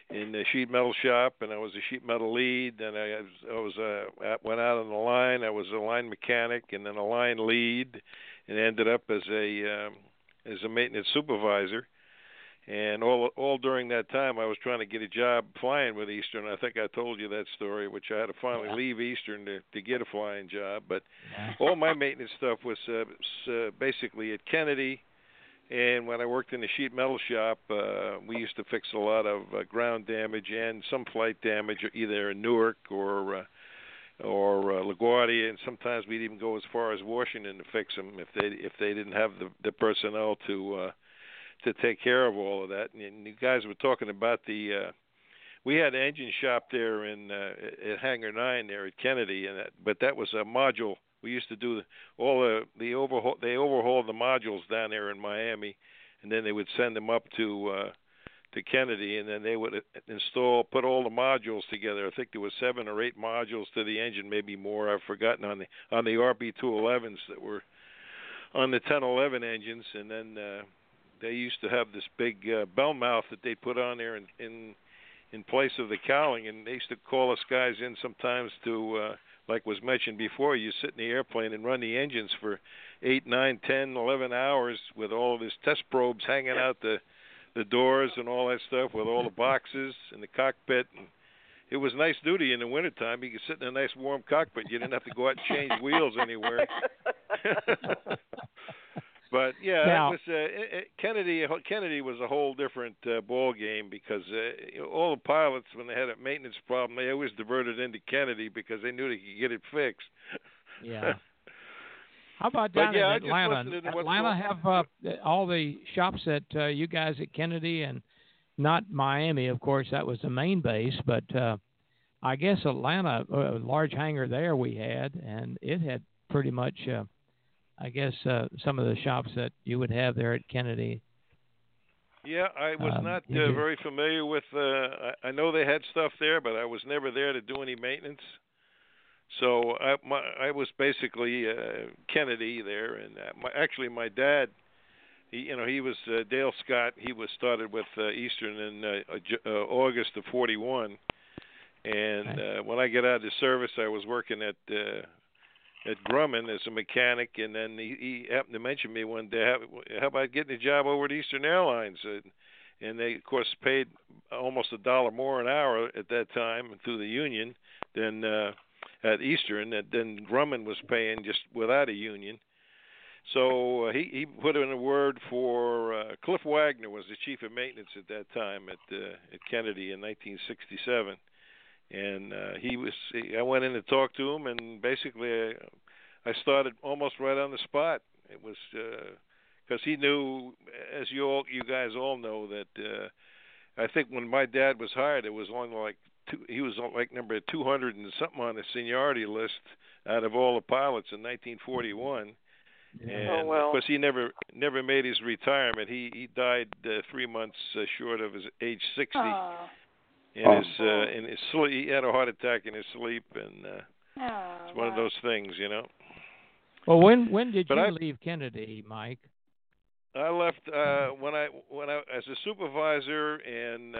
in the sheet metal shop, and I was a sheet metal lead. Then I went out on the line. I was a line mechanic, and then a line lead, and ended up as a maintenance supervisor. And all during that time, I was trying to get a job flying with Eastern. I think I told you that story, which I had to finally leave Eastern to get a flying job. But all my maintenance stuff was basically at Kennedy. And when I worked in the sheet metal shop, we used to fix a lot of ground damage and some flight damage, either in Newark or LaGuardia, and sometimes we'd even go as far as Washington to fix them if they didn't have the personnel to take care of all of that. And you guys were talking about we had an engine shop there at Hangar 9 there at Kennedy, but that was a module. We used to do the overhaul. They overhauled the modules down there in Miami, and then they would send them up to Kennedy, and then they would put all the modules together. I think there were 7 or 8 modules to the engine, maybe more. I've forgotten on the RB211s that were on the 1011 engines, and then they used to have this big bell mouth that they put on there in place of the cowling, and they used to call us guys in sometimes to, like was mentioned before, you sit in the airplane and run the engines for 8, 9, 10, 11 hours with all of his test probes hanging out the doors and all that stuff, with all the boxes in the cockpit. And it was nice duty in the wintertime. You could sit in a nice warm cockpit. You didn't have to go out and change wheels anywhere. But yeah, now, it was Kennedy was a whole different ball game, because all the pilots, when they had a maintenance problem, they always diverted into Kennedy because they knew they could get it fixed. Yeah. How about down in Atlanta? Atlanta have all the shops that you guys at Kennedy, and not Miami, of course. That was the main base, but I guess Atlanta, a large hangar there we had, and it had pretty much. I guess some of the shops that you would have there at Kennedy. Yeah, I was not very familiar with. I know they had stuff there, but I was never there to do any maintenance. So I was basically Kennedy there, and my dad, he was Dale Scott. He was started with Eastern in August of '41, and when I got out of the service, I was working at Grumman as a mechanic, and then he happened to mention me one day, how about getting a job over at Eastern Airlines? And they, of course, paid almost $1 more an hour at that time through the union than at Eastern. Then Grumman was paying just without a union. So he put in a word for Cliff Wagner was the chief of maintenance at that time at Kennedy in 1967. And I went in to talk to him, and basically I started almost right on the spot. It was because he knew, as you guys all know, that I think when my dad was hired, it was only he was like number 200 and something on the seniority list out of all the pilots in 1941. Yeah. And of course, he never made his retirement. He died 3 months short of his age 60. In his sleep, he had a heart attack in his sleep, and it's one of those things, Well, when did you leave Kennedy, Mike? I left when I as a supervisor, and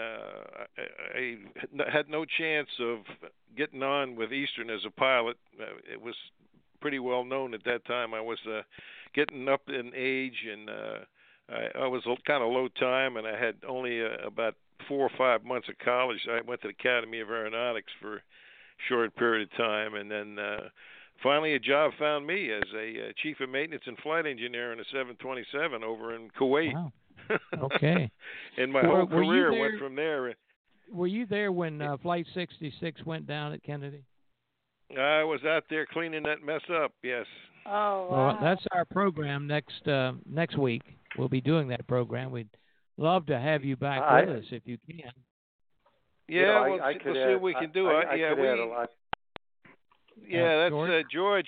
I had no chance of getting on with Eastern as a pilot. It was pretty well known at that time. I was getting up in age, and I was kind of low time, and I had only about 4 or 5 months of college. I went to the Academy of Aeronautics for a short period of time, and then finally a job found me as a chief of maintenance and flight engineer in a 727 over in Kuwait. Wow. Okay. And my whole career went from there. Were you there when Flight 66 went down at Kennedy? I was out there cleaning that mess up, yes. Oh, wow. Well, that's our program next week. We'll be doing that program. We'd love to have you back with us if you can. Yeah, we'll see what we can do. I could add a lot. Yeah, that's George.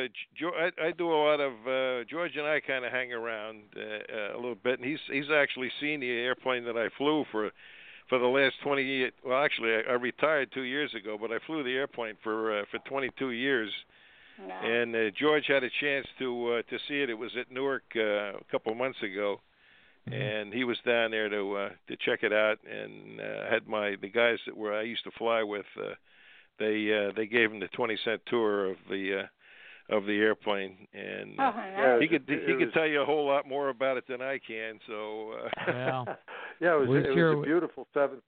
I do a lot of George, and I kind of hang around a little bit. And he's actually seen the airplane that I flew for the last 20 years. Well, actually, I retired 2 years ago, but I flew the airplane for 22 years. No. And George had a chance to see it. It was at Newark a couple of months ago. and he was down there to check it out, and had the guys that I used to fly with. They gave him the 20-cent tour of the airplane, and he could tell you a whole lot more about it than I can. So yeah, it was a beautiful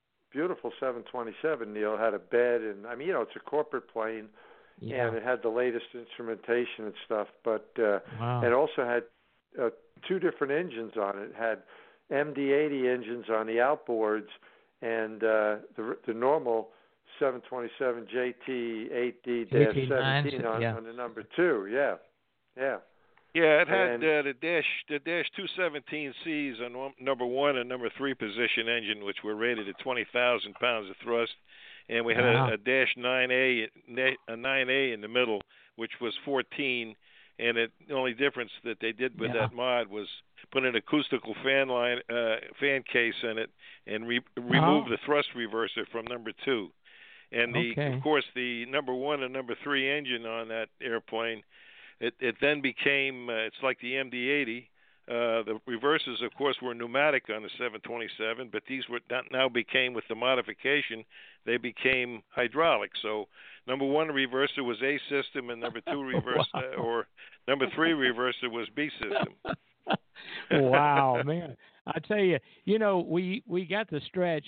727. Neil, had a bed, and I mean, it's a corporate plane, and it had the latest instrumentation and stuff. But it also had 2 different engines on it. It had MD-80 engines on the outboards, and the normal 727 JT 8D-17 on the number 2. Yeah. Yeah, it had the dash 217Cs on number 1 and number 3 position engine, which were rated at 20,000 pounds of thrust, and we had a dash 9A in the middle, which was 14. And the only difference that they did with that mod was put an acoustical fan case in it and remove the thrust reverser from number 2. And of course, the number 1 and number 3 engine on that airplane, it then became it's like the MD-80. The reversers, of course, were pneumatic on the 727, but these now became, with the modification, they became hydraulic. So number 1 reverser was A system, and number 2 reverser or number 3 reverser was B system. Wow, man! I tell you, we got the stretch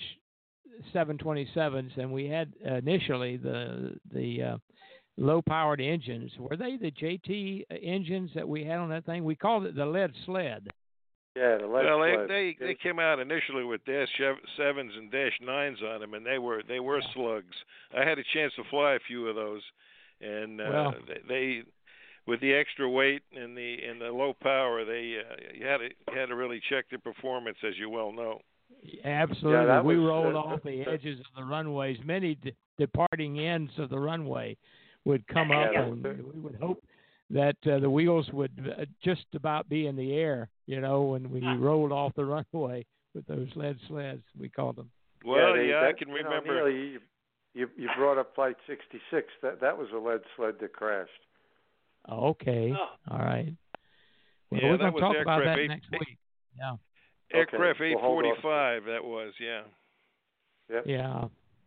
727s, and we had initially the low-powered engines. Were they the JT engines that we had on that thing? We called it the lead sled. Yeah, the lead sled. They came out initially with dash 7s and dash 9s on them, and they were slugs. I had a chance to fly a few of those, and they with the extra weight and the low power, you had to really check their performance, as you well know. Absolutely. Yeah, we rolled off the edges of the runways. Many departing ends of the runway would come up, and we would hope that the wheels would just about be in the air, when we rolled off the runway with those lead sleds, we called them. Well, I can remember. Neil, you brought up Flight 66. That was a lead sled that crashed. Okay. All right. Well, we're going to talk about that next week. Yeah. Aircraft 845, that was, Yep. Yeah.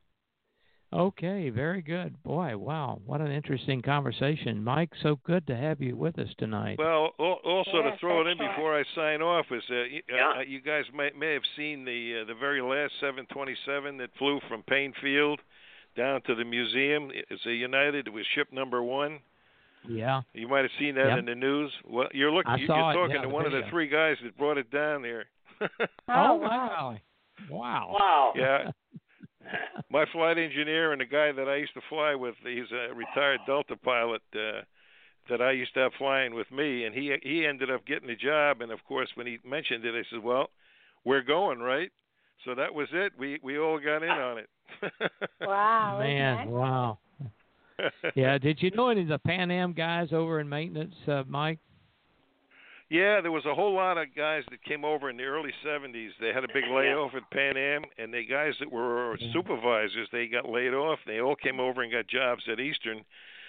Okay, very good. Boy, wow, what an interesting conversation. Mike, so good to have you with us tonight. Well, also to throw it in before I sign off is you guys may have seen the very last 727 that flew from Payne Field down to the museum. It's a United. It was ship number 1. Yeah. You might have seen that in the news. Well, you're talking to one of the 3 guys that brought it down there. Oh, wow. Wow. Yeah. My flight engineer and the guy that I used to fly with, he's a retired Delta pilot that I used to have flying with me, and he ended up getting the job. And, of course, when he mentioned it, I said, well, we're going, right? So that was it. We all got in on it. Wow. Man, wow. Yeah, did you know any of the Pan Am guys over in maintenance, Mike? Yeah, there was a whole lot of guys that came over in the early 70s. They had a big layoff at Pan Am, and the guys that were supervisors, they got laid off. They all came over and got jobs at Eastern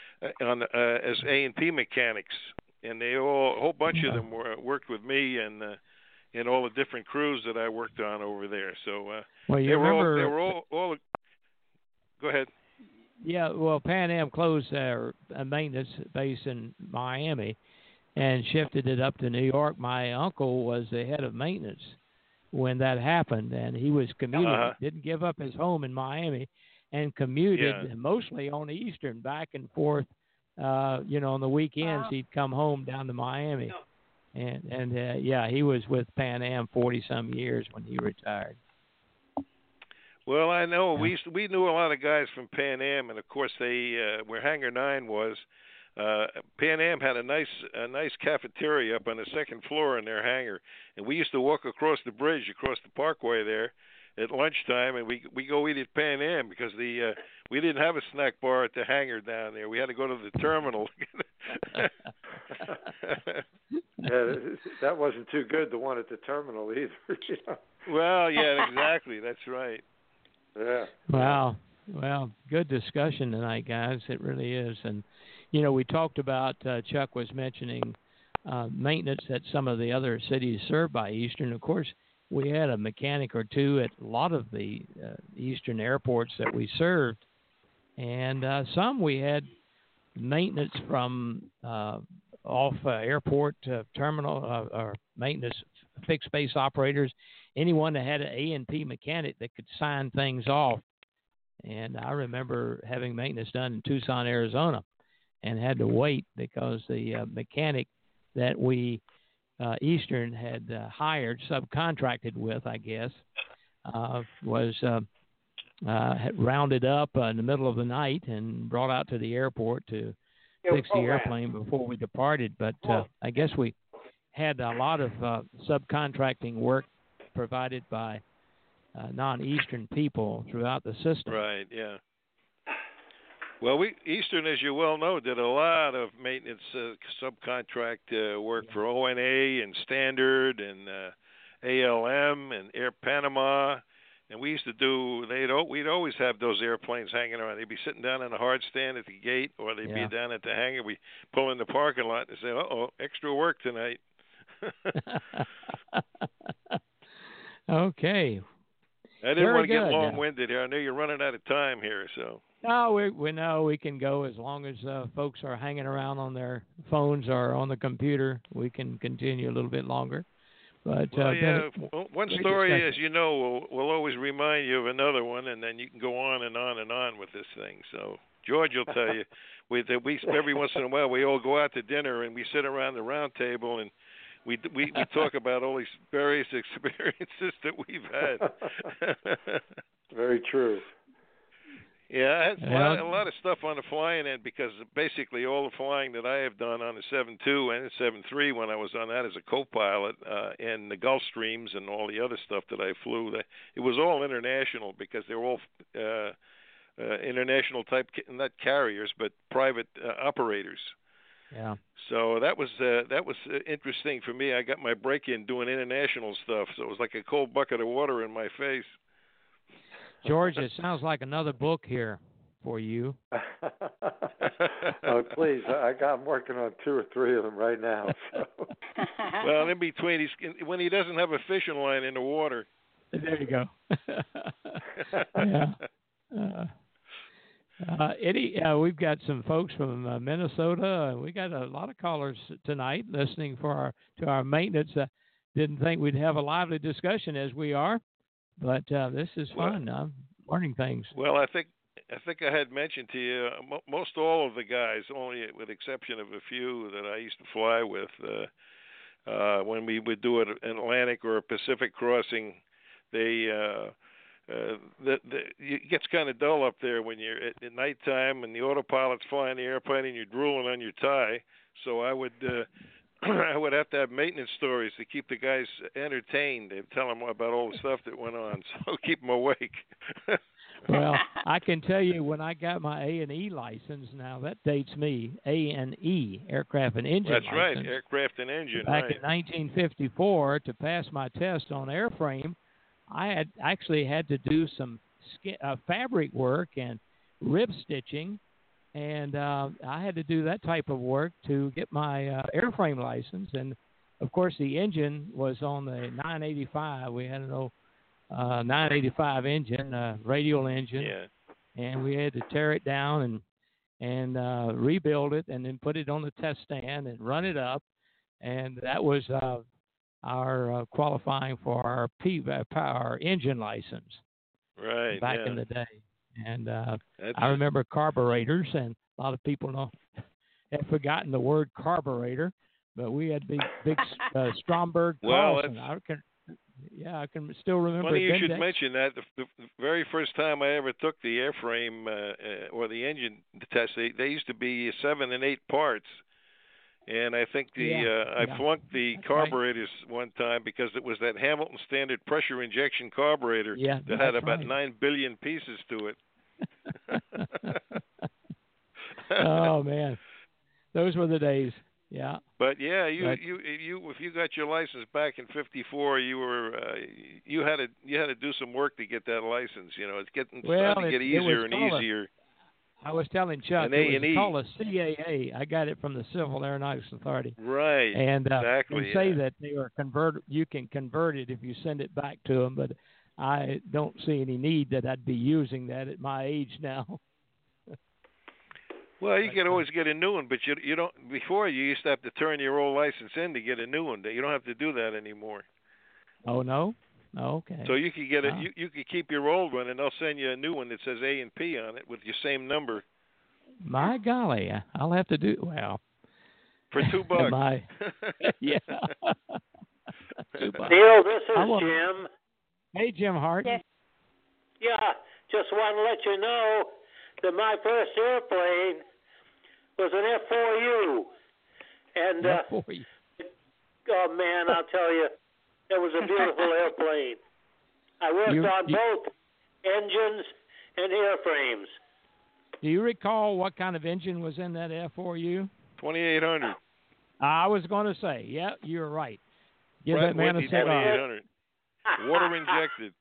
as A&P mechanics, and a whole bunch of them worked with me and all the different crews that I worked on over there. So well, they were all. Go ahead. Yeah, well, Pan Am closed their maintenance base in Miami and shifted it up to New York. My uncle was the head of maintenance when that happened, and he was commuting, didn't give up his home in Miami, and commuted mostly on the Eastern, back and forth. On the weekends, he'd come home down to Miami. And he was with Pan Am 40-some years when he retired. Well, I know we knew a lot of guys from Pan Am, and of course where Hangar 9 was, Pan Am had a nice cafeteria up on the second floor in their hangar, and we used to walk across the bridge, across the parkway there, at lunchtime, and we go eat at Pan Am because we didn't have a snack bar at the hangar down there. We had to go to the terminal. Yeah, that wasn't too good, the one at the terminal either. Well, yeah, exactly. That's right. Yeah. Wow. Well, good discussion tonight, guys. It really is. And, we talked about, Chuck was mentioning maintenance at some of the other cities served by Eastern. Of course, we had a mechanic or two at a lot of the eastern airports that we served, and some we had maintenance from off airport terminal or maintenance fixed base operators, anyone that had an A&P mechanic that could sign things off. And I remember having maintenance done in Tucson, Arizona, and had to wait because the mechanic that we Eastern had hired, subcontracted with, I guess, was had rounded up in the middle of the night and brought out to the airport to fix the airplane before we departed. But I guess we had a lot of subcontracting work provided by non-Eastern people throughout the system. Right, yeah. Well, Eastern, as you well know, did a lot of maintenance subcontract work for ONA and Standard and ALM and Air Panama. And we used to do, we'd always have those airplanes hanging around. They'd be sitting down in the hard stand at the gate, or they'd be down at the hangar. We pull in the parking lot and say, uh-oh, extra work tonight. Okay. I didn't want to get long-winded here. I know you're running out of time here, so. No, we know we can go as long as folks are hanging around on their phones or on the computer. We can continue a little bit longer. But one story, as you know, will always remind you of another one, and then you can go on and on and on with this thing. So George will tell you, we every once in a while we all go out to dinner and we sit around the round table and we talk about all these various experiences that we've had. Very true. Yeah, I had a lot of stuff on the flying end because basically all the flying that I have done on the 7.2 and the 7.3 when I was on that as a co-pilot and the Gulfstreams and all the other stuff that I flew, it was all international because they were all international type, not carriers, but private operators. Yeah. So that was interesting for me. I got my break-in doing international stuff, so it was like a cold bucket of water in my face. George, it sounds like another book here for you. Oh, please. I'm working on 2 or 3 of them right now. So. Well, in between, when he doesn't have a fishing line in the water. There you go. Yeah. Eddie, we've got some folks from Minnesota. We got a lot of callers tonight listening to our maintenance. Didn't think we'd have a lively discussion as we are. But this is fun. I'm learning things. Well, I think I had mentioned to you most all of the guys, only with exception of a few that I used to fly with, when we would do an Atlantic or a Pacific crossing, it gets kind of dull up there when you're at nighttime and the autopilot's flying the airplane and you're drooling on your tie. So I would have to have maintenance stories to keep the guys entertained and tell them about all the stuff that went on, so keep them awake. Well, I can tell you when I got my A&E license, now that dates me, A&E, aircraft and engine license. That's right, aircraft and engine, Back in 1954, to pass my test on airframe, I actually had to do some fabric work and rib stitching. And I had to do that type of work to get my airframe license. And, of course, the engine was on the 985. We had an old 985 engine, radial engine. Yeah. And we had to tear it down and rebuild it and then put it on the test stand and run it up. And that was our qualifying for our engine license. Right. Back in the day. And I remember carburetors, and a lot of people have forgotten the word carburetor, but we had big Stromberg Carlson. I can still remember. Funny you should mention that. The very first time I ever took the airframe or the engine test, they used to be 7 and 8 parts. And I think I flunked the carburetors one time because it was that Hamilton Standard pressure injection carburetor that had about 9 billion pieces to it. Oh man, those were the days. Yeah. But yeah, you if you got your license back in '54, you had to do some work to get that license. You know, it's starting to get easier and easier. I was telling Chuck An it was A&E. called a CAA. I got it from the Civil Aeronautics Authority. Right. And exactly. they say that they are converted. You can convert it if you send it back to them, but I don't see any need that I'd be using that at my age now. Well, you can always get a new one, but you don't. Before you used to have to turn your old license in to get a new one. You don't have to do that anymore. Oh no. Oh, okay. So you could get it. You could keep your old one, and they'll send you a new one that says A and P on it with your same number. My golly, I'll have to do well. For $2. Yeah. $2. Neil, this is Jim. Hey, Jim Hart. Yes. Yeah, just want to let you know that my first airplane was an F-4U. And, F-4U. Oh, man, I'll tell you, it was a beautiful airplane. I worked on both engines and airframes. Do you recall what kind of engine was in that F-4U? 2800. I was going to say, yeah, you're right. Give Pratt that man a Whitney cigar. 2800. Water injected.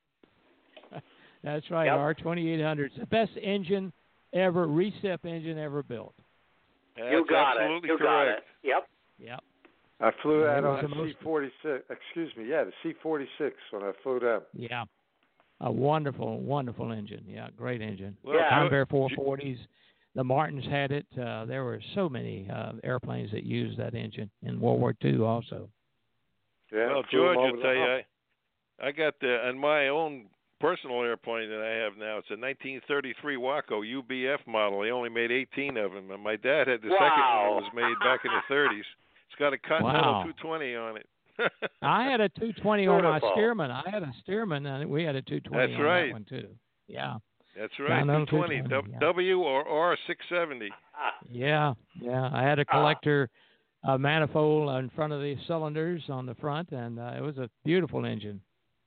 That's right, Yep. R2800. It's the best engine ever, recip engine ever built. That's You got absolutely it. You correct. got it. Yep. Yep. I flew that It was on the a most- C-46. Excuse me, yeah, the C-46 when I flew that. Yeah. A wonderful, wonderful engine. Yeah, great engine. Well, Yeah. Convair 440s. The Martins had it. There were so many airplanes that used that engine in World War II also. Yeah, Well, I flew 'em George over will the tell you, hump. I got on my own personal airplane that I have now. It's a 1933 Waco UBF model. They only made 18 of them, and my dad had the second one that was made back in the 30s. It's got a Continental 220 on it. I had a 220 on my Beautiful. Stearman. I had a Stearman, and we had a 220 That's on right. that one too. Yeah. That's right, Continental 220, 220, yeah. W or R670. Yeah, yeah. I had a collector manifold in front of the cylinders on the front, and it was a beautiful engine.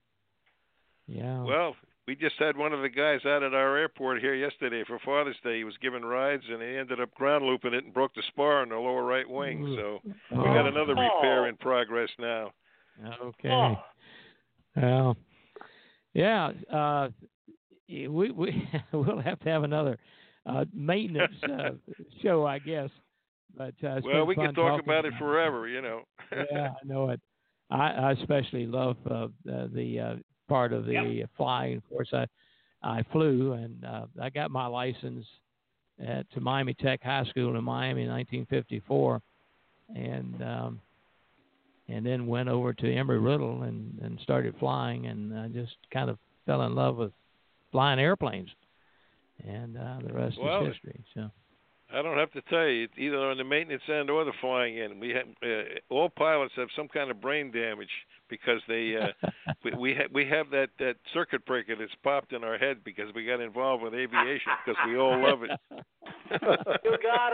Yeah. Well, we just had one of the guys out at our airport here yesterday for Father's Day. He was giving rides, and he ended up ground looping it and broke the spar in the lower right wing. Ooh. So we got another repair in progress now. Okay. Oh. Well, yeah. We'll have to have another maintenance show, I guess. But it's Well, been we fun can talk talking about it forever, you know. Yeah, I know it. I especially love the part of the flying. Of course, I flew, and I got my license to Miami Tech High School in Miami in 1954, and then went over to Embry-Riddle and started flying, and I just kind of fell in love with flying airplanes, and the rest is history. So. I don't have to tell you, it's either on the maintenance end or the flying end. We have all pilots have some kind of brain damage because they we have that circuit breaker that's popped in our head because we got involved with aviation because we all love it. You got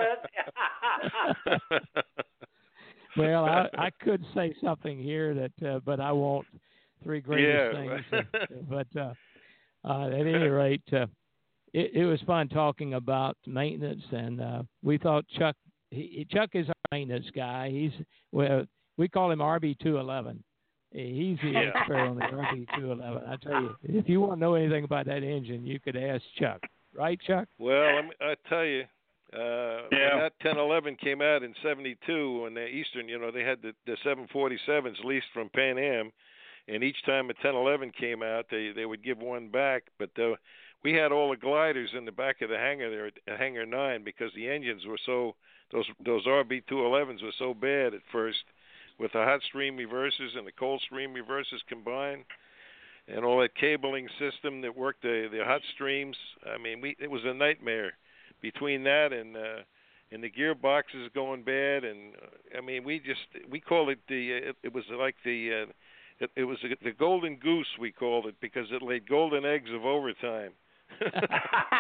it. Well, I could say something here that, but I won't. Three greatest things. But at any rate, it was fun talking about maintenance, and we thought Chuck is our maintenance guy. We call him RB211. He's the expert on the RB211. I tell you, if you want to know anything about that engine, you could ask Chuck. Right, Chuck? Well, I tell you, when that 1011 came out in '72, when the Eastern, they had the 747s leased from Pan Am, and each time a 1011 came out, they would give one back, but we had all the gliders in the back of the hangar there at Hangar 9 because the engines were those RB211s were so bad at first with the hot stream reversers and the cold stream reversers combined and all that cabling system that worked the hot streams. I mean, it was a nightmare between that and the gearboxes going bad, and I mean we called it it was like the golden goose, we called it, because it laid golden eggs of overtime. Good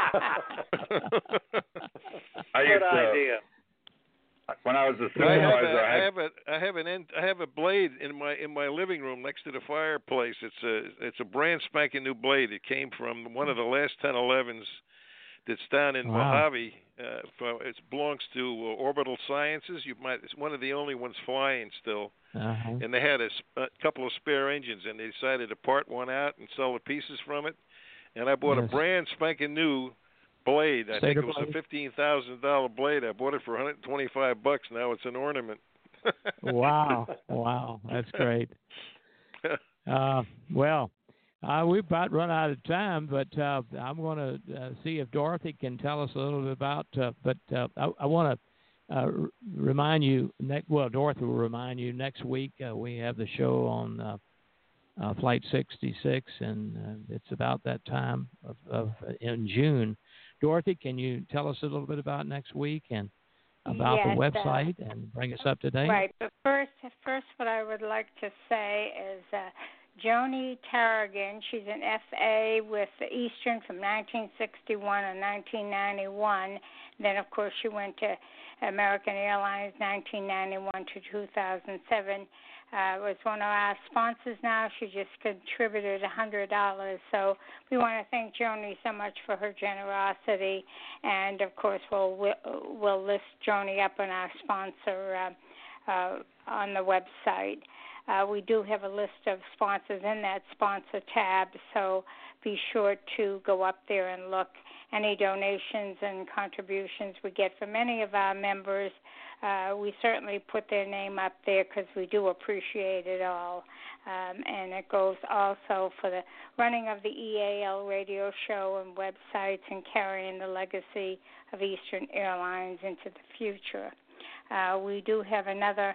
idea. When I was a supervisor, I have a blade in my living room next to the fireplace. It's a brand spanking new blade. It came from one of the last 1011s that's down in Mojave. It belongs to Orbital Sciences. It's one of the only ones flying still. Uh-huh. And they had a couple of spare engines, and they decided to part one out and sell the pieces from it. And I bought a brand spanking new blade. I think Cedar it was blade? a $15,000 blade. I bought it for $125. Now it's an ornament. Wow, that's great. Well, we've about run out of time, but I'm going to see if Dorothy can tell us a little bit about. I want to remind you. Dorothy will remind you next week. We have the show on Flight 66, and it's about that time of in June. Dorothy, can you tell us a little bit about next week and about the website and bring us up to date? Right, but first, what I would like to say is Joni Tarragon. She's an FA with the Eastern from 1961 and 1991. Then, of course, she went to American Airlines 1991 to 2007. Was one of our sponsors now. She just contributed $100. So we want to thank Joni so much for her generosity. And, of course, we'll list Joni up on our sponsor on the website. We do have a list of sponsors in that sponsor tab, so be sure to go up there and look. Any donations and contributions we get from any of our members, we certainly put their name up there because we do appreciate it all. And it goes also for the running of the EAL radio show and websites and carrying the legacy of Eastern Airlines into the future. We do have another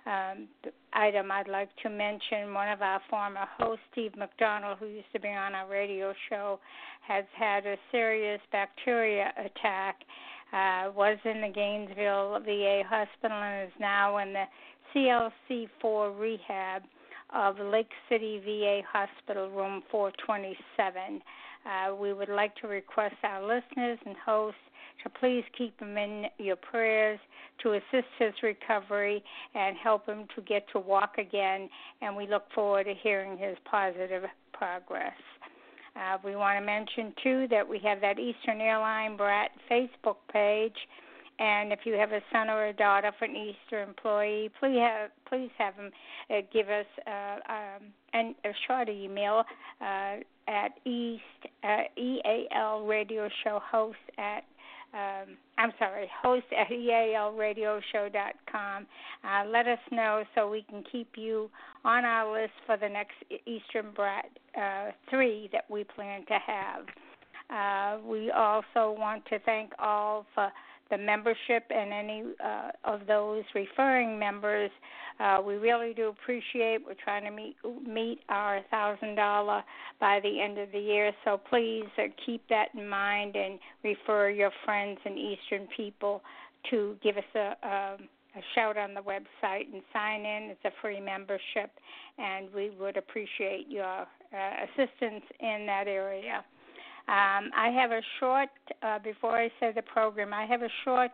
item I'd like to mention. One of our former hosts, Steve McDonald, who used to be on our radio show, has had a serious bacteria attack, was in the Gainesville VA hospital and is now in the CLC4 rehab of Lake City VA Hospital, room 427. We would like to request our listeners and hosts to please keep him in your prayers to assist his recovery and help him to get to walk again, and we look forward to hearing his positive progress. We want to mention, too, that we have that Eastern Airline Brat Facebook page, and if you have a son or a daughter for an Easter employee, please have them give us a short email at EAL Radio Show host at EALradioshow.com. Let us know so we can keep you on our list for the next Eastern Brat 3 that we plan to have. We also want to thank all for the membership and any of those referring members. We really do appreciate. We're trying to meet our $1,000 by the end of the year, so please keep that in mind and refer your friends and Eastern people to give us a shout on the website and sign in. It's a free membership, and we would appreciate your assistance in that area. I have a short, before I say the program, I have a short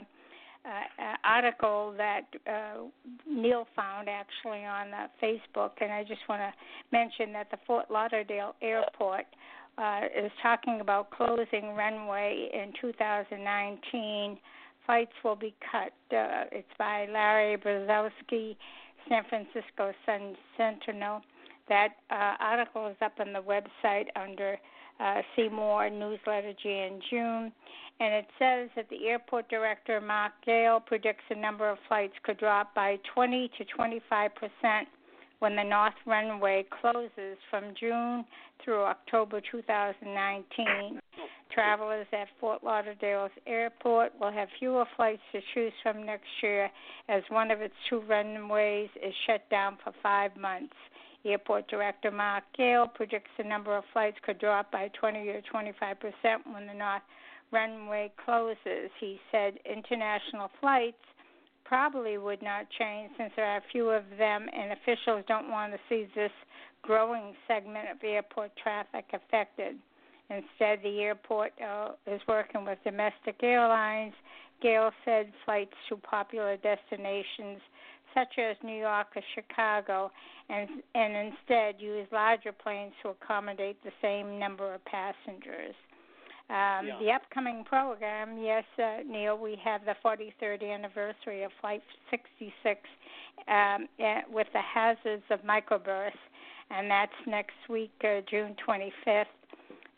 article that Neil found actually on Facebook, and I just want to mention that the Fort Lauderdale Airport is talking about closing runway in 2019. Flights will be cut. It's by Larry Brzezowski, San Francisco Sun-Sentinel. That article is up on the website under Seymour Newsletter Jan-June, and it says that the airport director, Mark Gale, predicts the number of flights could drop by 20 to 25% when the north runway closes from June through October 2019. Travelers at Fort Lauderdale's airport will have fewer flights to choose from next year as one of its 2 runways is shut down for 5 months. Airport Director Mark Gale predicts the number of flights could drop by 20 or 25% when the north runway closes. He said international flights probably would not change since there are fewer of them, and officials don't want to see this growing segment of airport traffic affected. Instead, the airport is working with domestic airlines. Gale said flights to popular destinations such as New York or Chicago, and instead use larger planes to accommodate the same number of passengers. The upcoming program, yes, Neil, we have the 43rd anniversary of Flight 66 with the hazards of microbursts, and that's next week, June 25th.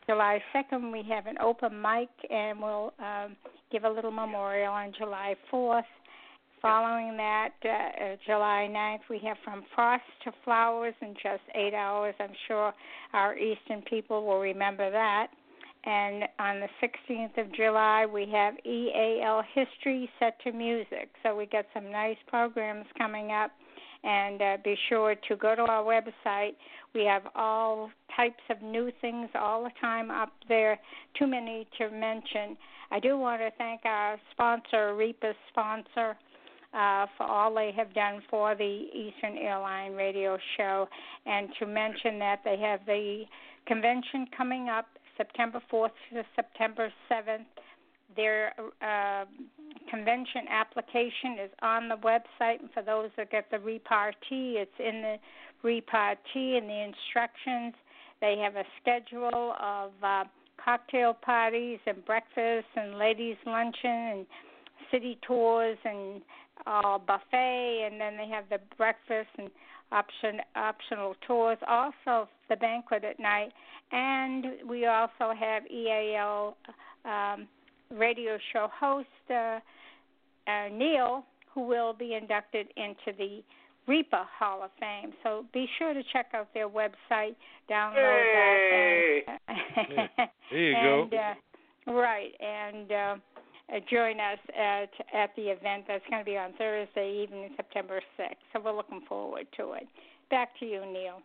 July 2nd, we have an open mic, and we'll give a little memorial on July 4th. Following that, July 9th, we have From Frost to Flowers in just 8 hours. I'm sure our Eastern people will remember that. And on the 16th of July, we have EAL History set to music. So we got some nice programs coming up. And be sure to go to our website. We have all types of new things all the time up there, too many to mention. I do want to thank our sponsor, REPA's sponsor, for all they have done for the Eastern Airline Radio Show, and to mention that they have the convention coming up September 4th to September 7th. Their convention application is on the website, and for those that get the repartee, it's in the repartee and the instructions. They have a schedule of cocktail parties and breakfast and ladies' luncheon and city tours and buffet, and then they have the breakfast and optional tours, also the banquet at night. And we also have EAL radio show host Neil, who will be inducted into the REPA Hall of Fame. So be sure to check out their website, download that. And, there you go. Right, and join us at the event that's going to be on Thursday evening, September 6th. So we're looking forward to it. Back to you, Neil.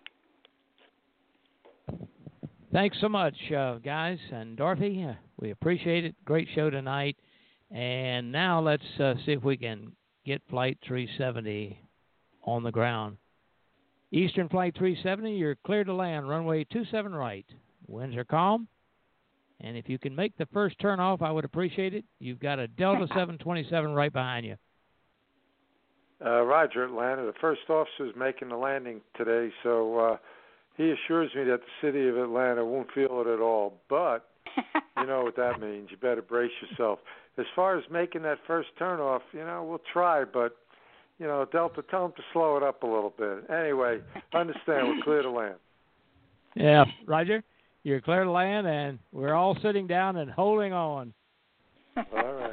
Thanks so much, guys, and Dorothy. We appreciate it. Great show tonight. And now let's see if we can get Flight 370 on the ground. Eastern Flight 370, you're clear to land, runway 27 right. Winds are calm. And if you can make the first turn off, I would appreciate it. You've got a Delta 727 right behind you. Roger, Atlanta. The first officer is making the landing today, so he assures me that the city of Atlanta won't feel it at all. But you know what that means. You better brace yourself. As far as making that first turn off, we'll try, but, Delta, tell them to slow it up a little bit. Anyway, understand, we're clear to land. Yeah, Roger. You're clear to land, and we're all sitting down and holding on. All right.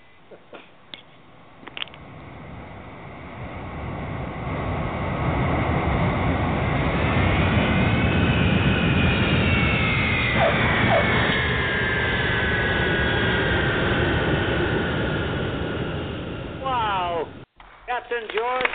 Wow. Captain George.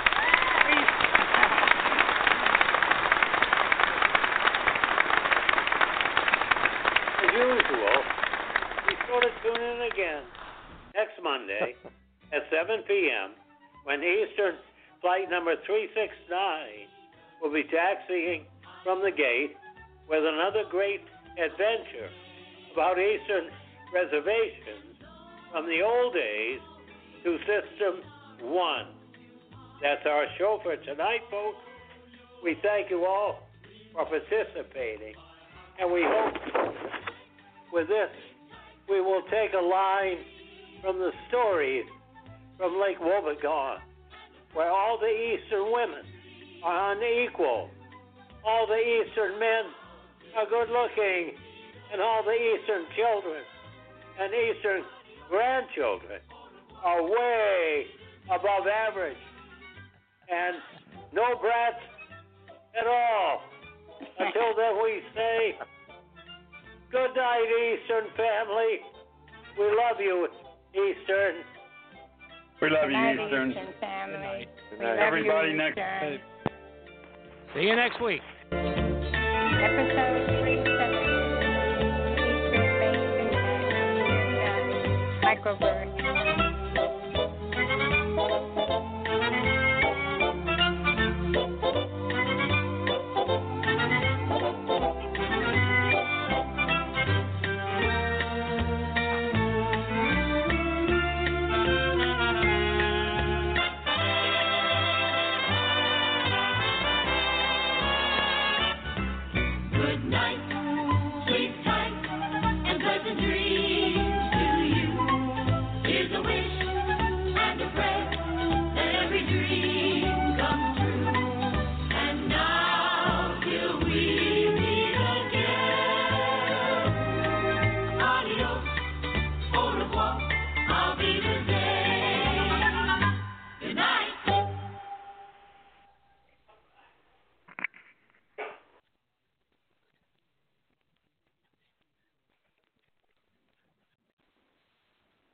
Usual, be sure to tune in again next Monday at 7 p.m. when Eastern Flight number 369 will be taxiing from the gate with another great adventure about Eastern reservations from the old days to System 1. That's our show for tonight, folks. We thank you all for participating, and we hope with this, we will take a line from the stories from Lake Wobegon, where all the Eastern women are unequal, all the Eastern men are good looking, and all the Eastern children and Eastern grandchildren are way above average, and no brats at all. Until then, we say, good night, Eastern family. We love you, Eastern. We love you, Eastern. Eastern family. Good We night. love Everybody you, next Eastern. See you next week. Episode 370. Eastern Basin and microburst.